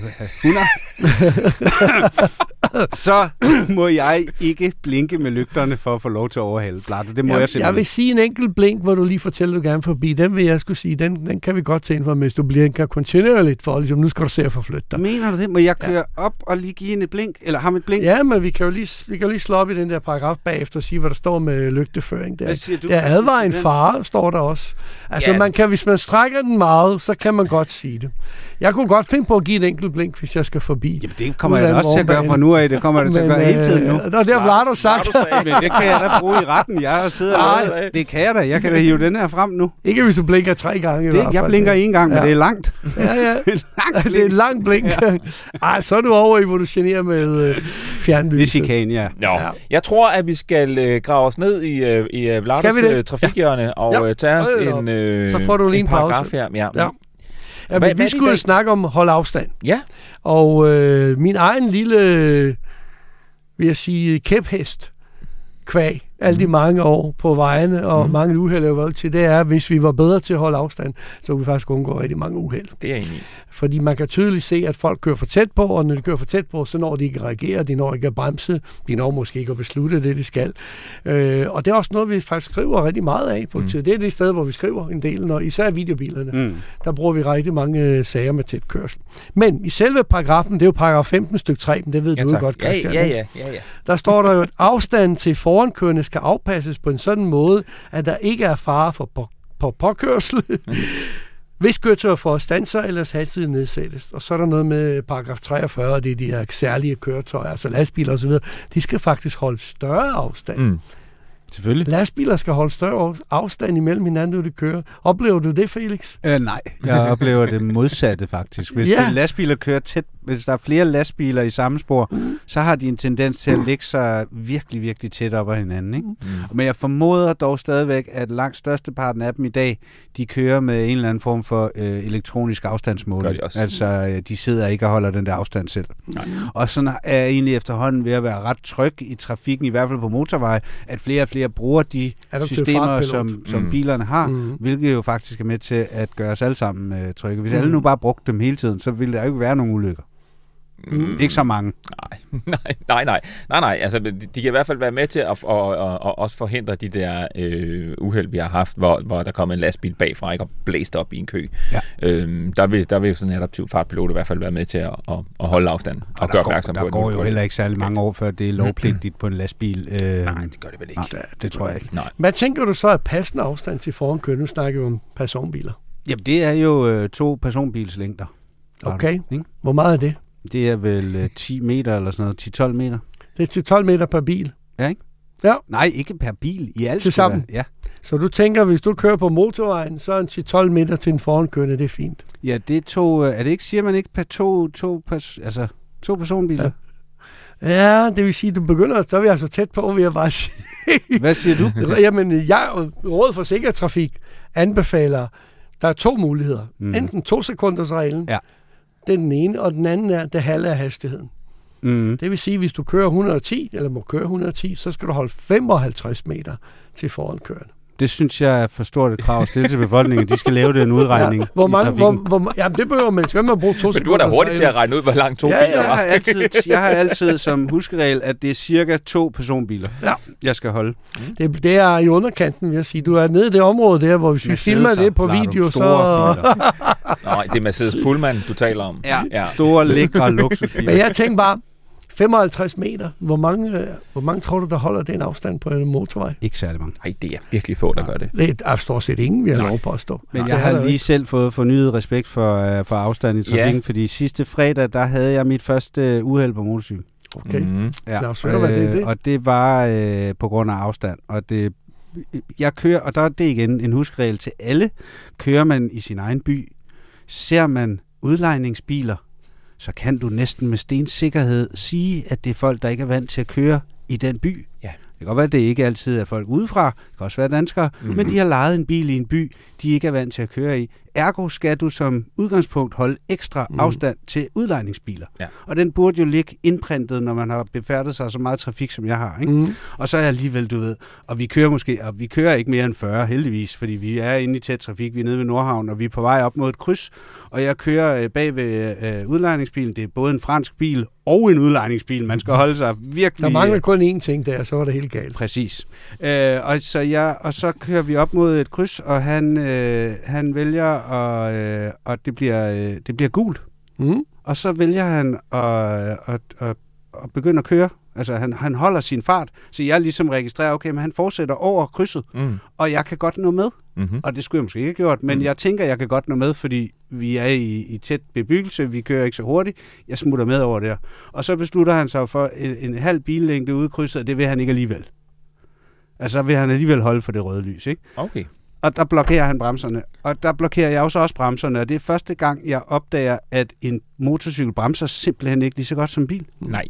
100. Så må jeg ikke blinke med lygterne for at få lov til at overhale. Det må jeg simpelthen. Jeg vil sige en enkelt blink, hvor du lige fortæller, du gerne forbi. Den vil jeg skulle sige, den kan vi godt tænke for, hvis du blinker kontinuerligt for, ligesom nu skal du se at forflytte dig. Mener du det? Må jeg køre op og lige give hende et blink? Eller har man et blink? Ja, men vi kan jo lige slå op i den der paragraf bagefter og sige, hvad der står med lygteføring. Der er advar en fare, står der også. Altså, hvis man strækker den meget, så kan man godt sige det. Jeg kunne godt finde på at give et enkelt blink, hvis jeg skal forbi. Jamen, det kommer jeg også til at gøre fra nu af. Det kommer jeg til at gøre hele tiden nu. Det har du sagt. Men det kan jeg da bruge i retten. Jeg har siddet og det kan jeg da. Jeg kan da hive den her frem nu. Ikke hvis du blinker 3 gange i hvert fald. Jeg blinker 1 gang, men det er langt. Ja. Det er et langt blink. Ej, så er du over i, hvor du generer med fjernlyset. Hvis I kan, ja. Jeg tror, at vi skal grave os ned i Vlados trafikhjørne og tage os så får du lige en paragraf her. Ja, vi skulle jo snakke om holde afstand. Ja. Og min egen lille, vil jeg sige, kæphest, kvæg, alle de mange år på vejene, og mange uheld jeg har været til, det er, at hvis vi var bedre til at holde afstand, så kunne vi faktisk undgå rigtig mange uheld. Det er enig. Fordi man kan tydeligt se, at folk kører for tæt på, og når de kører for tæt på, så når de ikke reagerer, de når ikke at bremse, de når måske ikke at beslutte det, de skal. Og det er også noget, vi faktisk skriver rigtig meget af. Politiet. Det er det sted, hvor vi skriver en del, og især videobilerne. Der bruger vi rigtig mange sager med tæt kørsel. Men i selve paragrafen, det er jo paragraf 15 stykke 3, men det ved du jo godt, Christian. Ja. Der står der jo, at afstanden til forankørende skal afpasses på en sådan måde, at der ikke er fare for påkørsel, hvis køretøjer får standser, ellers hastigheden nedsættes. Og så er der noget med paragraf 43, det er de her særlige køretøjer, altså lastbiler osv., de skal faktisk holde større afstand. Selvfølgelig. Lastbiler skal holde større afstand imellem hinanden, når de kører. Oplever du det, Felix? Nej, jeg oplever det modsatte faktisk. Hvis lastbiler kører tæt, hvis der er flere lastbiler i samme spor, så har de en tendens til at lægge sig virkelig, virkelig tæt op ad hinanden. Ikke? Men jeg formoder dog stadigvæk, at langt størsteparten af dem i dag, de kører med en eller anden form for elektronisk afstandsmåling. Altså, de sidder ikke og holder den der afstand selv. Nej. Og sådan er jeg egentlig efterhånden ved at være ret tryg i trafikken, i hvert fald på motorvej, at flere og flere bruger de systemer, som bilerne har, hvilket jo faktisk er med til at gøre os alle sammen trygge. Hvis alle nu bare brugte dem hele tiden, så ville der jo ikke være nogen ulykker. Ikke så mange. Nej, Nej. Altså, de kan i hvert fald være med til at også forhindre de der uheld, vi har haft, hvor der kommer en lastbil bagfra, ikke, og blæst op i en kø. Ja. Der vil jo sådan en adaptiv fartpilot i hvert fald være med til at holde afstand og gøre opmærksom på det. Der går jo heller ikke særlig mange år, før det er lovpligtigt på en lastbil. Nej, det gør det vel ikke. Nej, det tror jeg ikke. Nej. Hvad tænker du så er passende afstand til forankørende? Nu snakker vi om personbiler. Jamen, det er jo 2 personbilslængder. Okay. Hvor meget er det? Det er vel 10 meter eller sådan noget, 10-12 meter. Det er 10-12 meter per bil? Ja, ikke? Ja. Nej, ikke per bil. I alt. Til sammen? Ja. Så du tænker, hvis du kører på motorvejen, så er en 10-12 meter til en forankørende, det er fint? Ja, det er 2... Er det ikke, siger man ikke per to personbiler? Ja, det vil sige, du begynder, så er vi altså tæt på, vil jeg bare sige. Hvad siger du? Jamen, Råd for Sikker Trafik anbefaler, der er 2 muligheder. Enten 2 sekunders reglen, det er den ene, og den anden er det halve af hastigheden. Det vil sige, hvis du kører 110, eller må køre 110, så skal du holde 55 meter til forankørende. Det synes jeg er for stort et krav at stille til befolkningen. De skal lave det en udregning i trafikken. Jamen, det behøver man. Skal man bruge 2 sekunder? Men du er da hurtigt til at regne ud, hvor langt 2 biler var. Jeg har altid som huskeregel, at det er cirka 2 personbiler, jeg skal holde. Det er i underkanten, vil jeg sige. Du er nede i det område der, hvor hvis vi filmer det på video, så... Nej, det er Mercedes Pullman, du taler om. Ja. Store, lækre luksusbiler. Men jeg tænker bare, 55 meter. Hvor mange tror du, der holder den afstand på en motorvej? Ikke særlig mange. Nej, det er virkelig få, der gør det. Det er stort set ingen, vi har lov påstå. Men jeg har lige selv fået fornyet respekt for afstand i trafikken, fordi sidste fredag, der havde jeg mit første uheld på motorcykel. Okay. Ja. Og det var på grund af afstand. Og jeg kører, og der er det igen en huskeregel til alle. Kører man i sin egen by, ser man udlejningsbiler, så kan du næsten med stensikkerhed sige, at det er folk, der ikke er vant til at køre i den by. Ja. Det kan godt være, at det ikke altid er folk udefra, det kan også være danskere, men de har lejet en bil i en by, de ikke er vant til at køre i. Ergo skal du som udgangspunkt holde ekstra afstand til udlejningsbiler. Ja. Og den burde jo ligge indprintet, når man har befærdet sig så meget trafik, som jeg har. Ikke? Og så er jeg alligevel, du ved, og vi kører ikke mere end 40, heldigvis, fordi vi er inde i tæt trafik, vi er nede ved Nordhavn, og vi er på vej op mod et kryds, og jeg kører bag ved udlejningsbilen. Det er både en fransk bil og en udlejningsbil. Man skal holde sig virkelig... Der mangler kun én ting der, så er det helt galt. Præcis. Og så kører vi op mod et kryds, og han vælger, og det bliver gult. Og så vælger han at begynde at køre. Altså, han holder sin fart, så jeg ligesom registrerer, okay, men han fortsætter over krydset, og jeg kan godt nå med. Og det skulle jeg måske ikke have gjort, men jeg tænker, jeg kan godt nå med, fordi vi er i tæt bebyggelse, vi kører ikke så hurtigt, jeg smutter med over der. Og så beslutter han sig for en halv billængde ude i krydset, og det vil han ikke alligevel. Altså, vil han alligevel holde for det røde lys, ikke? Okay. Og der blokerer han bremserne, og der blokerer jeg også bremserne, og det er første gang, jeg opdager, at en motorcykel bremser simpelthen ikke lige så godt som en bil. Nej.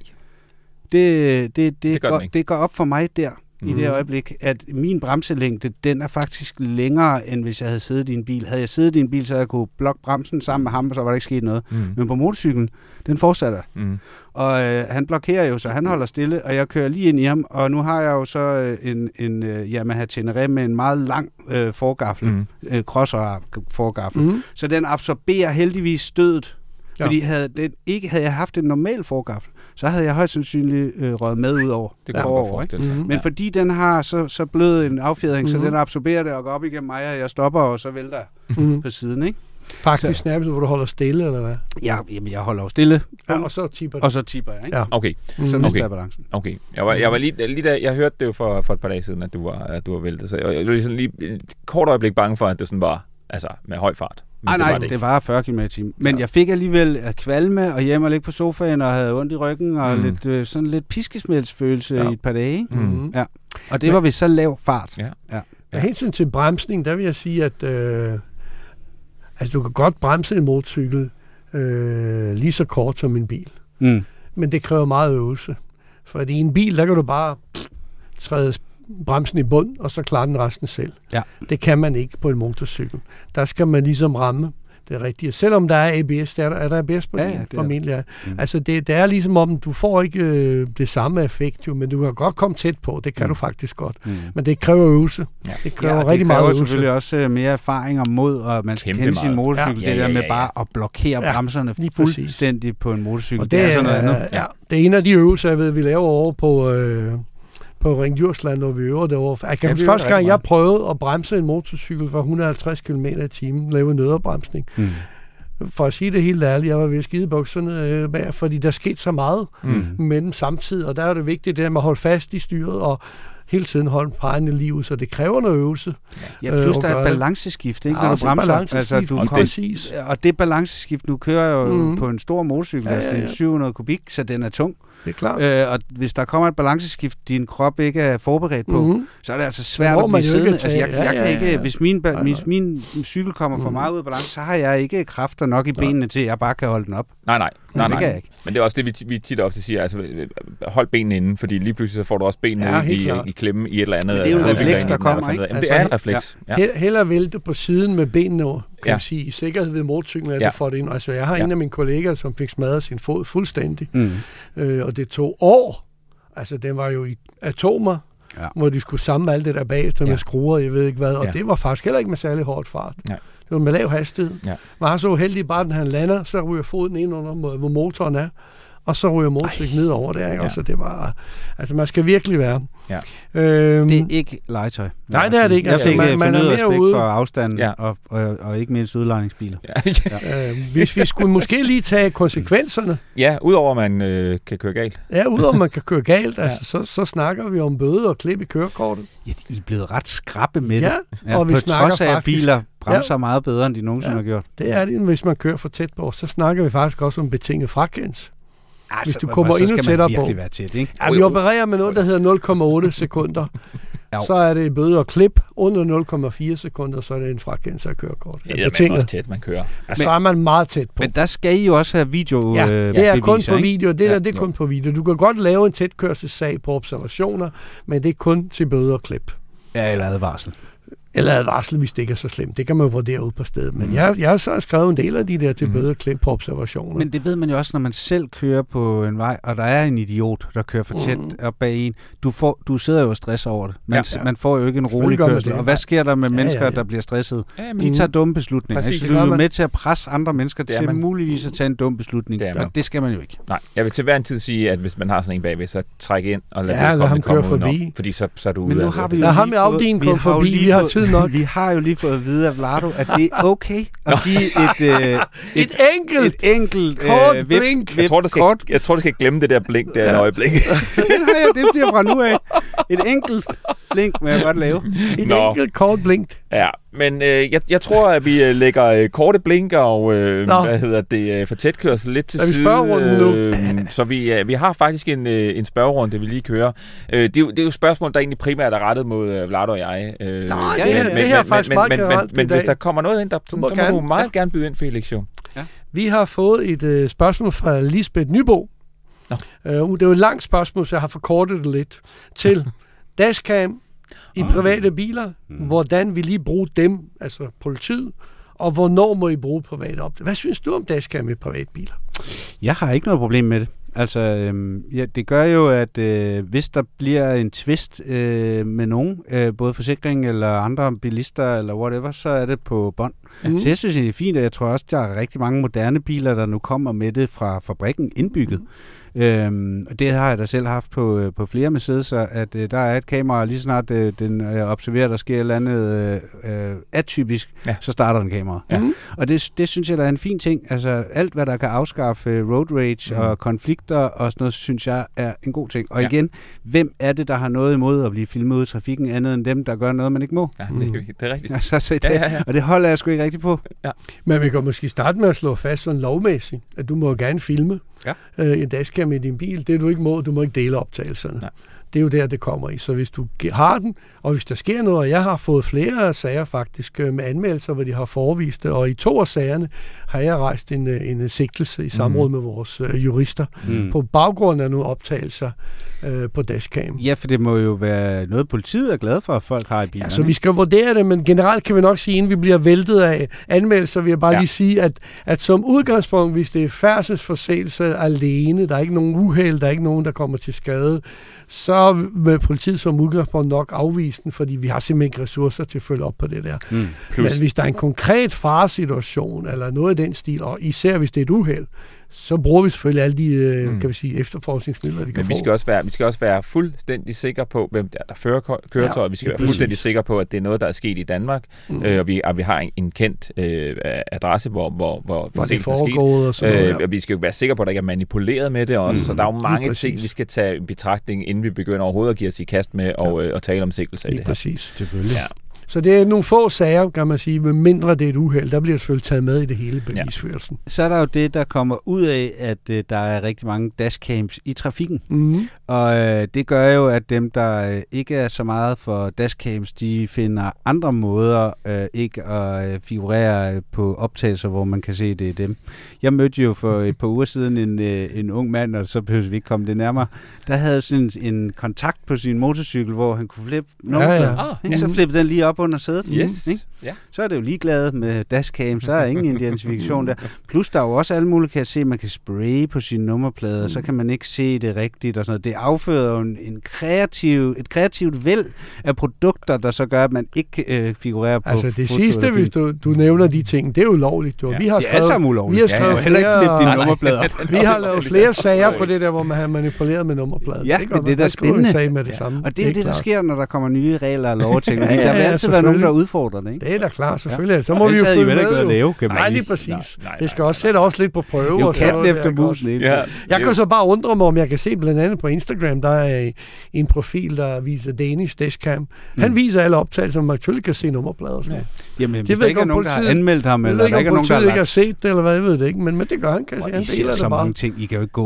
Det går op for mig der, i det øjeblik, at min bremselængde, den er faktisk længere, end hvis jeg havde siddet i en bil. Havde jeg siddet i en bil, så havde jeg kunne blokke bremsen sammen med ham, og så var der ikke sket noget. Men på motorcyklen, den fortsætter. Og han blokerer jo, så han holder stille, og jeg kører lige ind i ham, og nu har jeg jo så en Yamaha Tenere med en meget lang forgaffel, crosser-forgaffel. Så den absorberer heldigvis stødet. Fordi havde jeg haft en normal forgaffel, så havde jeg højst sandsynligt røget med ud over. Det går ikke? Men fordi den har så blød en affjedring, så den absorberer det og går op igennem mig, og jeg stopper, og så vælter jeg på siden, ikke? Faktisk nærmest, hvor du holder stille, eller hvad? Ja, jamen, jeg holder jo stille. Ja, og så tipper du. Og så tipper jeg, ikke? Ja. Okay. Så mister jeg balancen. Okay. Jeg var lige da, jeg hørte det jo for et par dage siden, at du var væltet. Så jeg var lige et kort øjeblik bange for, at det sådan var med høj fart. Nej, det var 40 km/t. Men jeg fik alligevel kvalme og hjemme og ligge på sofaen og havde ondt i ryggen og lidt piskesmældsfølelse i et par dage. Ikke? Ja. Og det var ved så lav fart. Ja. Med hensyn til bremsning, der vil jeg sige, at du kan godt bremse en motorcykel lige så kort som en bil. Men det kræver meget øvelse. For i en bil, der kan du bare træde bremsen i bund, og så klarer den resten selv. Ja. Det kan man ikke på en motorcykel. Der skal man ligesom ramme det rigtige. Selvom der er ABS, er der ABS på din familie. Altså, det er ligesom om, du får ikke det samme effekt, jo, men du kan godt komme tæt på. Det kan du faktisk godt. Men det kræver øvelse. Ja. Det kræver rigtig meget øvelse. Det kræver selvfølgelig også mere erfaring og mod, og man skal kende sin motorcykel. Det der med bare at blokere bremserne fuldstændig på en motorcykel. Og det er sådan noget andet. Ja, det er en af de øvelser, jeg ved, vi laver over på Ring Djursland, når vi øver derovre. Første gang, jeg prøvede at bremse en motorcykel for 150 km i timen, lave nødderbremsning. For at sige det helt ærligt, jeg var ved skidebukserne bag, fordi der skete så meget med dem samtidig, og der er det vigtigt, det med at holde fast i styret, og hele tiden holde pegene lige ud, så det kræver noget øvelse. Ja, plus der er et balanceskift, ikke, når du bremser. Altså, og det balanceskift, nu kører jo på en stor motorcykel, det er 700 kubik, så den er tung. Det er klart. Og hvis der kommer et balanceskift, din krop ikke er forberedt på, så er det altså svært at blive siddende. Altså, jeg kan ikke, hvis min cykel kommer for meget ud af balance, så har jeg ikke kræfter nok i benene til, at jeg bare kan holde den op. Nej. Det kan jeg ikke. Men det er også det, vi tit ofte siger, altså hold benene inden, fordi lige pludselig så får du også benene i klemme i et eller andet. Men det er jo en refleks, der kommer, ikke? Det er en refleks. Hellere vælte på siden med benene over, kan man sige, i sikkerhed ved motorcyklen, at det får det ind. Altså, jeg har en af mine kollegaer, som fik smadret sin fod fuldstændig, og det tog år. Altså, den var jo i atomer, hvor de skulle samle alt det der bagefter med skruer, jeg ved ikke hvad, og det var faktisk heller ikke med særlig hårdt fart. Ja. Det var med lav hastighed. Ja. Man har så uheldig, bare den han lander, så ryger foden ind under, hvor motoren er, og så ryger motorcyklen ned over der. Ikke? Så det var, altså man skal virkelig være. Ja. Det er ikke legetøj. Nej, det er det ikke. Jeg fik fornyet respekt for afstanden, og ikke mindst udlejningsbiler. Hvis vi skulle måske lige tage konsekvenserne. Ja, udover man kan køre galt. Ja, udover man kan køre galt, altså, så snakker vi om bøde og klip i kørekortet. Ja, I er blevet ret skrappe med det. Ja, og vi på snakker trods af, at faktisk, biler bremser meget bedre, end de nogensinde har gjort. Det er det, hvis man kører for tæt på. Så snakker vi faktisk også om betinget frakendelse. Altså, hvis du kommer endnu tættere på. Være tæt, ikke? Ja, vi opererer med noget, der hedder 0,8 sekunder. Så er det bøde og klip. Under 0,4 sekunder, så er det en frakendelse af kørekort. Ja, det er også tæt, man kører. Så er man meget tæt på. Men der skal I jo også have video. Det er kun på video. Det er kun på video. Du kan godt lave en tætkørselssag på observationer, men det er kun til bøde og klip. Ja, eller advarsel. Eller advarsel, hvis det ikke er så slemt. Det kan man vurdere ud på stedet. Men jeg har så skrevet en del af de der til bødeklip på observationer. Men det ved man jo også, når man selv kører på en vej, og der er en idiot, der kører for tæt op bag en. Du sidder jo og stresser over det. Man får jo ikke en rolig kørsel. Og hvad sker der med mennesker, der bliver stresset? De tager dumme beslutninger. Præcis, altså, du er med til at presse andre mennesker til muligvis at tage en dum beslutning. Og det skal man jo ikke. Nej, jeg vil til hver en tid sige, at hvis man har sådan en bagved, så træk ind og lad ham køre forbi. Fordi så er du ude af det. Men nu har vi jo ham i afdelingen komme forbi. Vi har tid nok. Vi har jo lige fået at vide af Vlado, at det er okay at give et enkelt kort blink. Jeg tror, du skal glemme det der blink der et øjeblik. Det bliver fra nu af. Et enkelt blink må jeg godt lave. Et enkelt kort blink. Ja, men jeg tror, at vi lægger korte blink og for tætkørsel lidt til side. Så vi har faktisk en spørgerunde, vi lige kører. Det er jo spørgsmål, der egentlig primært er rettet mod Vlado og jeg. Det her er faktisk meget generelt. Men hvis der kommer noget ind, så må du meget gerne byde ind, Felix. Jo. Ja. Vi har fået et spørgsmål fra Lisbeth Nybo. Det er jo et langt spørgsmål, så jeg har forkortet det lidt. Til dashcam i private biler. Hvordan vil I bruge dem, altså politiet? Og hvornår må I bruge private op? Hvad synes du om dashcam i private biler? Jeg har ikke noget problem med det. Altså, det gør jo, at hvis der bliver en twist med nogen, både forsikring eller andre bilister eller whatever, så er det på bånd. Så jeg synes, det er fint, og jeg tror også, der er rigtig mange moderne biler, der nu kommer med det fra fabrikken indbygget. Og det har jeg da selv haft på flere Mercedes'er, at der er et kamera, lige snart den observerer, der sker et eller andet atypisk, så starter den kamera. Ja. Og det synes jeg, der er en fin ting. Altså alt, hvad der kan afskaffe road rage og konflikter og sådan noget, synes jeg er en god ting. Og igen, hvem er det, der har noget imod at blive filmet ud i trafikken, andet end dem, der gør noget, man ikke må? Ja, det er rigtigt. Altså, og det holder jeg sgu ikke rigtig på. Ja. Men vi kan måske starte med at slå fast sådan lovmæssigt, at du må gerne filme en dashcam i din bil. Det du ikke må, du må ikke dele optagelserne. Nej. Det er jo der, det kommer i. Så hvis du har den, og hvis der sker noget, og jeg har fået flere sager faktisk med anmeldelser, hvor de har forevist det, og i 2 af sagerne har jeg rejst en sigtelse i samråd med vores jurister på baggrund af nogle optagelser på dashcam. Ja, for det må jo være noget, politiet er glad for, at folk har i bilerne. Ja, så vi skal vurdere det, men generelt kan vi nok sige, inden vi bliver væltet af anmeldelser, vil jeg bare lige sige, at som udgangspunkt, hvis det er færdselsforseelse alene, der er ikke nogen uheld, der er ikke nogen, der kommer til skade, så vil politiet som udgangspunkt nok afvise den, fordi vi har simpelthen ikke ressourcer til at følge op på det der. Men hvis der er en konkret faresituation, eller noget i den stil, og især hvis det er et uheld, så bruger vi selvfølgelig alle de kan vi sige, efterforskningsmidler, vi kan få. Men vi skal også være fuldstændig sikre på, hvem der fører køretøjet. Vi skal være fuldstændig sikre på, at det er noget, der er sket i Danmark, og vi har en kendt adresse, hvor det foregår og sådan noget. Og vi skal jo være sikre på, at der ikke er manipuleret med det også. Så der er jo mange ting, vi skal tage i betragtning, inden vi begynder overhovedet at give os i kast med og tale om sigtelse af det her. Præcis, selvfølgelig. Ja. Så det er nogle få sager, kan man sige, med mindre det er et uheld. Der bliver det selvfølgelig taget med i det hele bevisførelsen. Så er der jo det, der kommer ud af, at der er rigtig mange dashcams i trafikken. Og det gør jo, at dem, der ikke er så meget for dashcams, de finder andre måder ikke at figurere på optagelser, hvor man kan se, det er dem. Jeg mødte jo for et par uger siden en ung mand, og så behøver vi ikke komme det nærmere, der havde sådan en kontakt på sin motorcykel, hvor han kunne flippe nummerpladen. Så flippede den lige op under sædet. Yes. Ikke? Ja. Så er det jo ligeglad med dashcam, så er ingen identifikation der. Plus der er jo også alle mulige, kan jeg se, man kan spraye på sine nummerplader, så kan man ikke se det rigtigt og sådan noget. Det affører jo et kreativt væld af produkter, der så gør, at man ikke figurerer på altså det sidste, hvis du nævner de ting, det er ulovligt. Ja. Vi har det er alle sammen ulovligt. Vi har skrevet heller ikke flippe dine nummerplader. Vi har lavet flere sager på det der, hvor man har manipuleret med nummerplader. Ja, men det er spændende. Med det samme. Og det er det, der sker, når der kommer nye regler og lovteknologi. Der vil altid være nogen, der udfordrer det, ikke? Det er da klart, selvfølgelig. Så må vi jo følge med. Nej, lige præcis. Det skal også sætte os lidt på prøve. Jo, katten efter musen. Jeg kan så bare undre mig, om jeg kan se blandt andet på Instagram, der er en profil, der viser Danish Dashcam. Han viser alle optagelser, man selvfølgelig kan se nummerplader. Jamen, hvis der ikke er nogen, der har anmeldt ham, eller der ikke er nogen, der ikke har set det, eller hvad, jeg ved det ikke, men det gør han, kan jeg sige. Han deler så mange ting. I kan jo ikke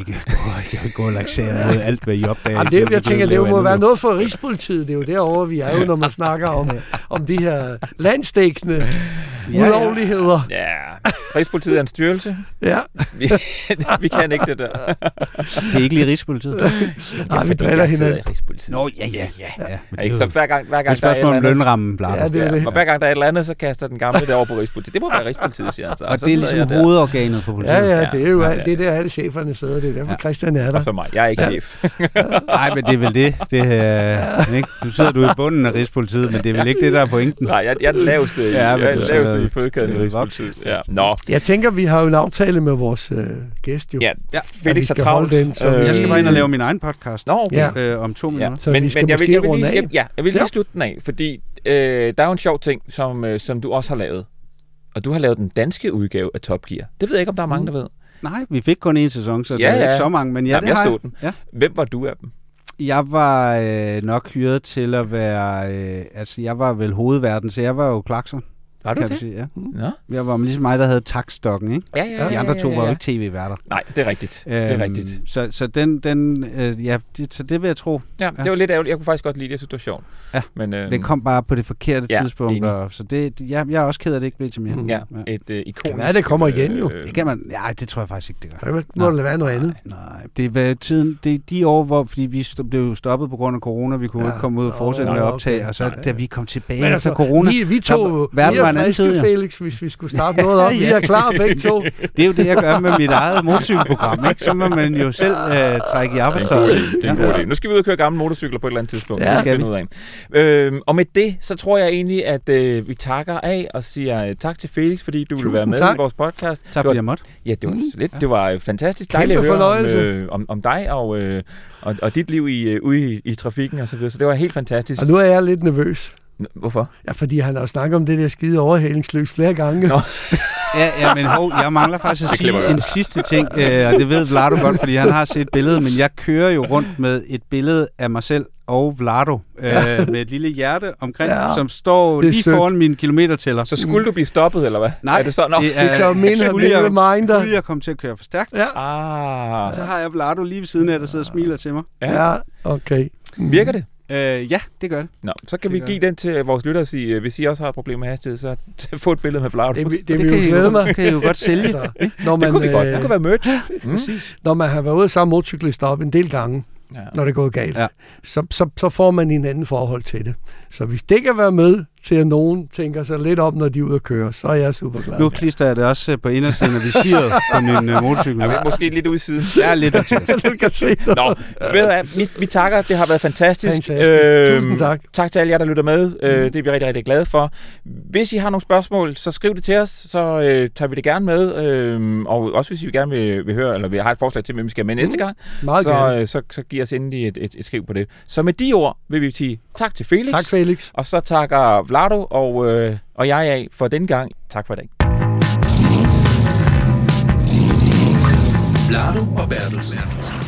gå og laksere mod alt, hvad I opdager. Jeg tænker, det må være noget for Rigspolitiet. Det er jo derovre, vi er jo, når man snakker om de her landsdækkende ulovligheder. Ja, Rigspolitiet er en styrelse. Ja. Vi kan ikke det der. Det er ikke lige Rigspolitiet. Nej, vi driller hinanden. Nå, ja. Så hver gang der er et spørgsmål om lønrammen, og hver gang der er et eller andet, så kaster den gamle derovre på Rigspolitiet. Det må være Rigspolitiet, siger han så. Og det er ligesom hovedorganet for politiet. Ja, det er jo det er der alle cheferne sidder. Det er derfor Christian er der. Og så mig. Jeg er ikke chef. Nej, men det er vel det. Ikke? Nu sidder du i bunden af Rigspolitiet, men det er vel ikke det, der er pointen. Nej, jeg er den laveste i fødekæden i Rigspolitiet. Ja. Nå. Jeg tænker, vi har jo en aftale med vores gæst jo. Ja, Felix er travlt. Jeg skal bare ind og lave min egen podcast om 2 minutter. Men jeg vil lige slutte den af, fordi der er jo en sjov ting, som du også har lavet. Og du har lavet den danske udgave af Top Gear. Det ved jeg ikke, om der er mange, der ved. Nej, vi fik kun 1 sæson, så det er ikke så mange, men det har jeg. Så den. Ja. Hvem var du af dem? Jeg var nok hyret til at være... jeg var vel hovedverden, så jeg var jo Clarkson. Var du det? Sige, ja. Jeg var ligesom mig, der havde taktstokken, ikke? Ja. De andre 2 var jo ikke tv-værter. Nej, det er rigtigt. Det er rigtigt. Så det vil jeg tro. Ja, det var lidt ærgerligt. Jeg kunne faktisk godt lide det situation. Ja, men, det kom bare på det forkerte tidspunkt. Så jeg er også ked af, det ikke blev til mere. Ja, et ikonisk... Ja, det kommer igen jo. Det kan man... Nej, det tror jeg faktisk ikke, det gør. Det må det være noget andet. Nej, det var tiden... Det er de år, hvor... Fordi vi blev stoppet på grund af corona. Vi kunne ikke komme ud og fortsætte med at optage. Og så da vi kom tilbage efter corona... Vi tog... Verden var en anden tid, Felix, hvis vi skulle starte noget op. Vi er klar begge 2. Det er jo det, jeg gør med mit eget motorcykelprogram, ikke? Så må man jo selv trække i arbejdstøjet. Det er en god idé. Nu skal vi ud og køre gamle motorcykler på et eller andet tidspunkt. Ja, det skal vi finde ud af. Og med det, så tror jeg egentlig, at vi takker af og siger tak til Felix, fordi du ville være med i vores podcast. Tak fordi jeg måtte. Ja, det var lidt. Det var fantastisk dejligt at høre om dig og dit liv ude i trafikken og så videre. Så det var helt fantastisk. Og nu er jeg lidt nervøs. Hvorfor? Ja, fordi han har snakket om det der skide overhalingsløs flere gange. Ja, men jeg mangler faktisk at sige en sidste ting, og det ved Vlado godt, fordi han har set billedet, men jeg kører jo rundt med et billede af mig selv og Vlado med et lille hjerte omkring, som står lige foran min kilometertæller. Så skulle du blive stoppet, eller hvad? Nej, er det så? Skulle jeg komme til at køre for stærkt, ja. Så har jeg Vlado lige ved siden af, der sidder og smiler til mig. Ja, okay. Virker det? Ja, det gør det. Nå, så kan vi give den til vores lyttere og sige, hvis I også har et problem med hastighed, så få et billede med Vlado. Det kan I jo godt sælge. Altså, det kunne vi godt. Det kunne være merch. Præcis. Når man har været ude sammen motorcyklister op en del gange, når det er gået galt, så får man en anden forhold til det. Så hvis det kan være med til, at nogen tænker sig lidt op, når de er ude at køre, så er jeg super glad. Nu klister jeg det også på indersiden af visiret på min motorcykel. Ja, måske lidt ude i siden. Ja, lidt af du kan se det. Nå, ved du hvad, vi takker. Det har været fantastisk. Tusind tak. Tak til alle jer, der lytter med. Det er vi rigtig, rigtig glade for. Hvis I har nogle spørgsmål, så skriv det til os, så tager vi det gerne med. Og også hvis I gerne vil høre, eller vi har et forslag til, hvem vi skal med næste gang, så giv os endelig et skriv på det. Så med de ord vil vi sige tak til Felix. Tak, Felix. Og så takker Vlado og jeg af for denne gang. Tak for i dag. Vlado og Bertelsen.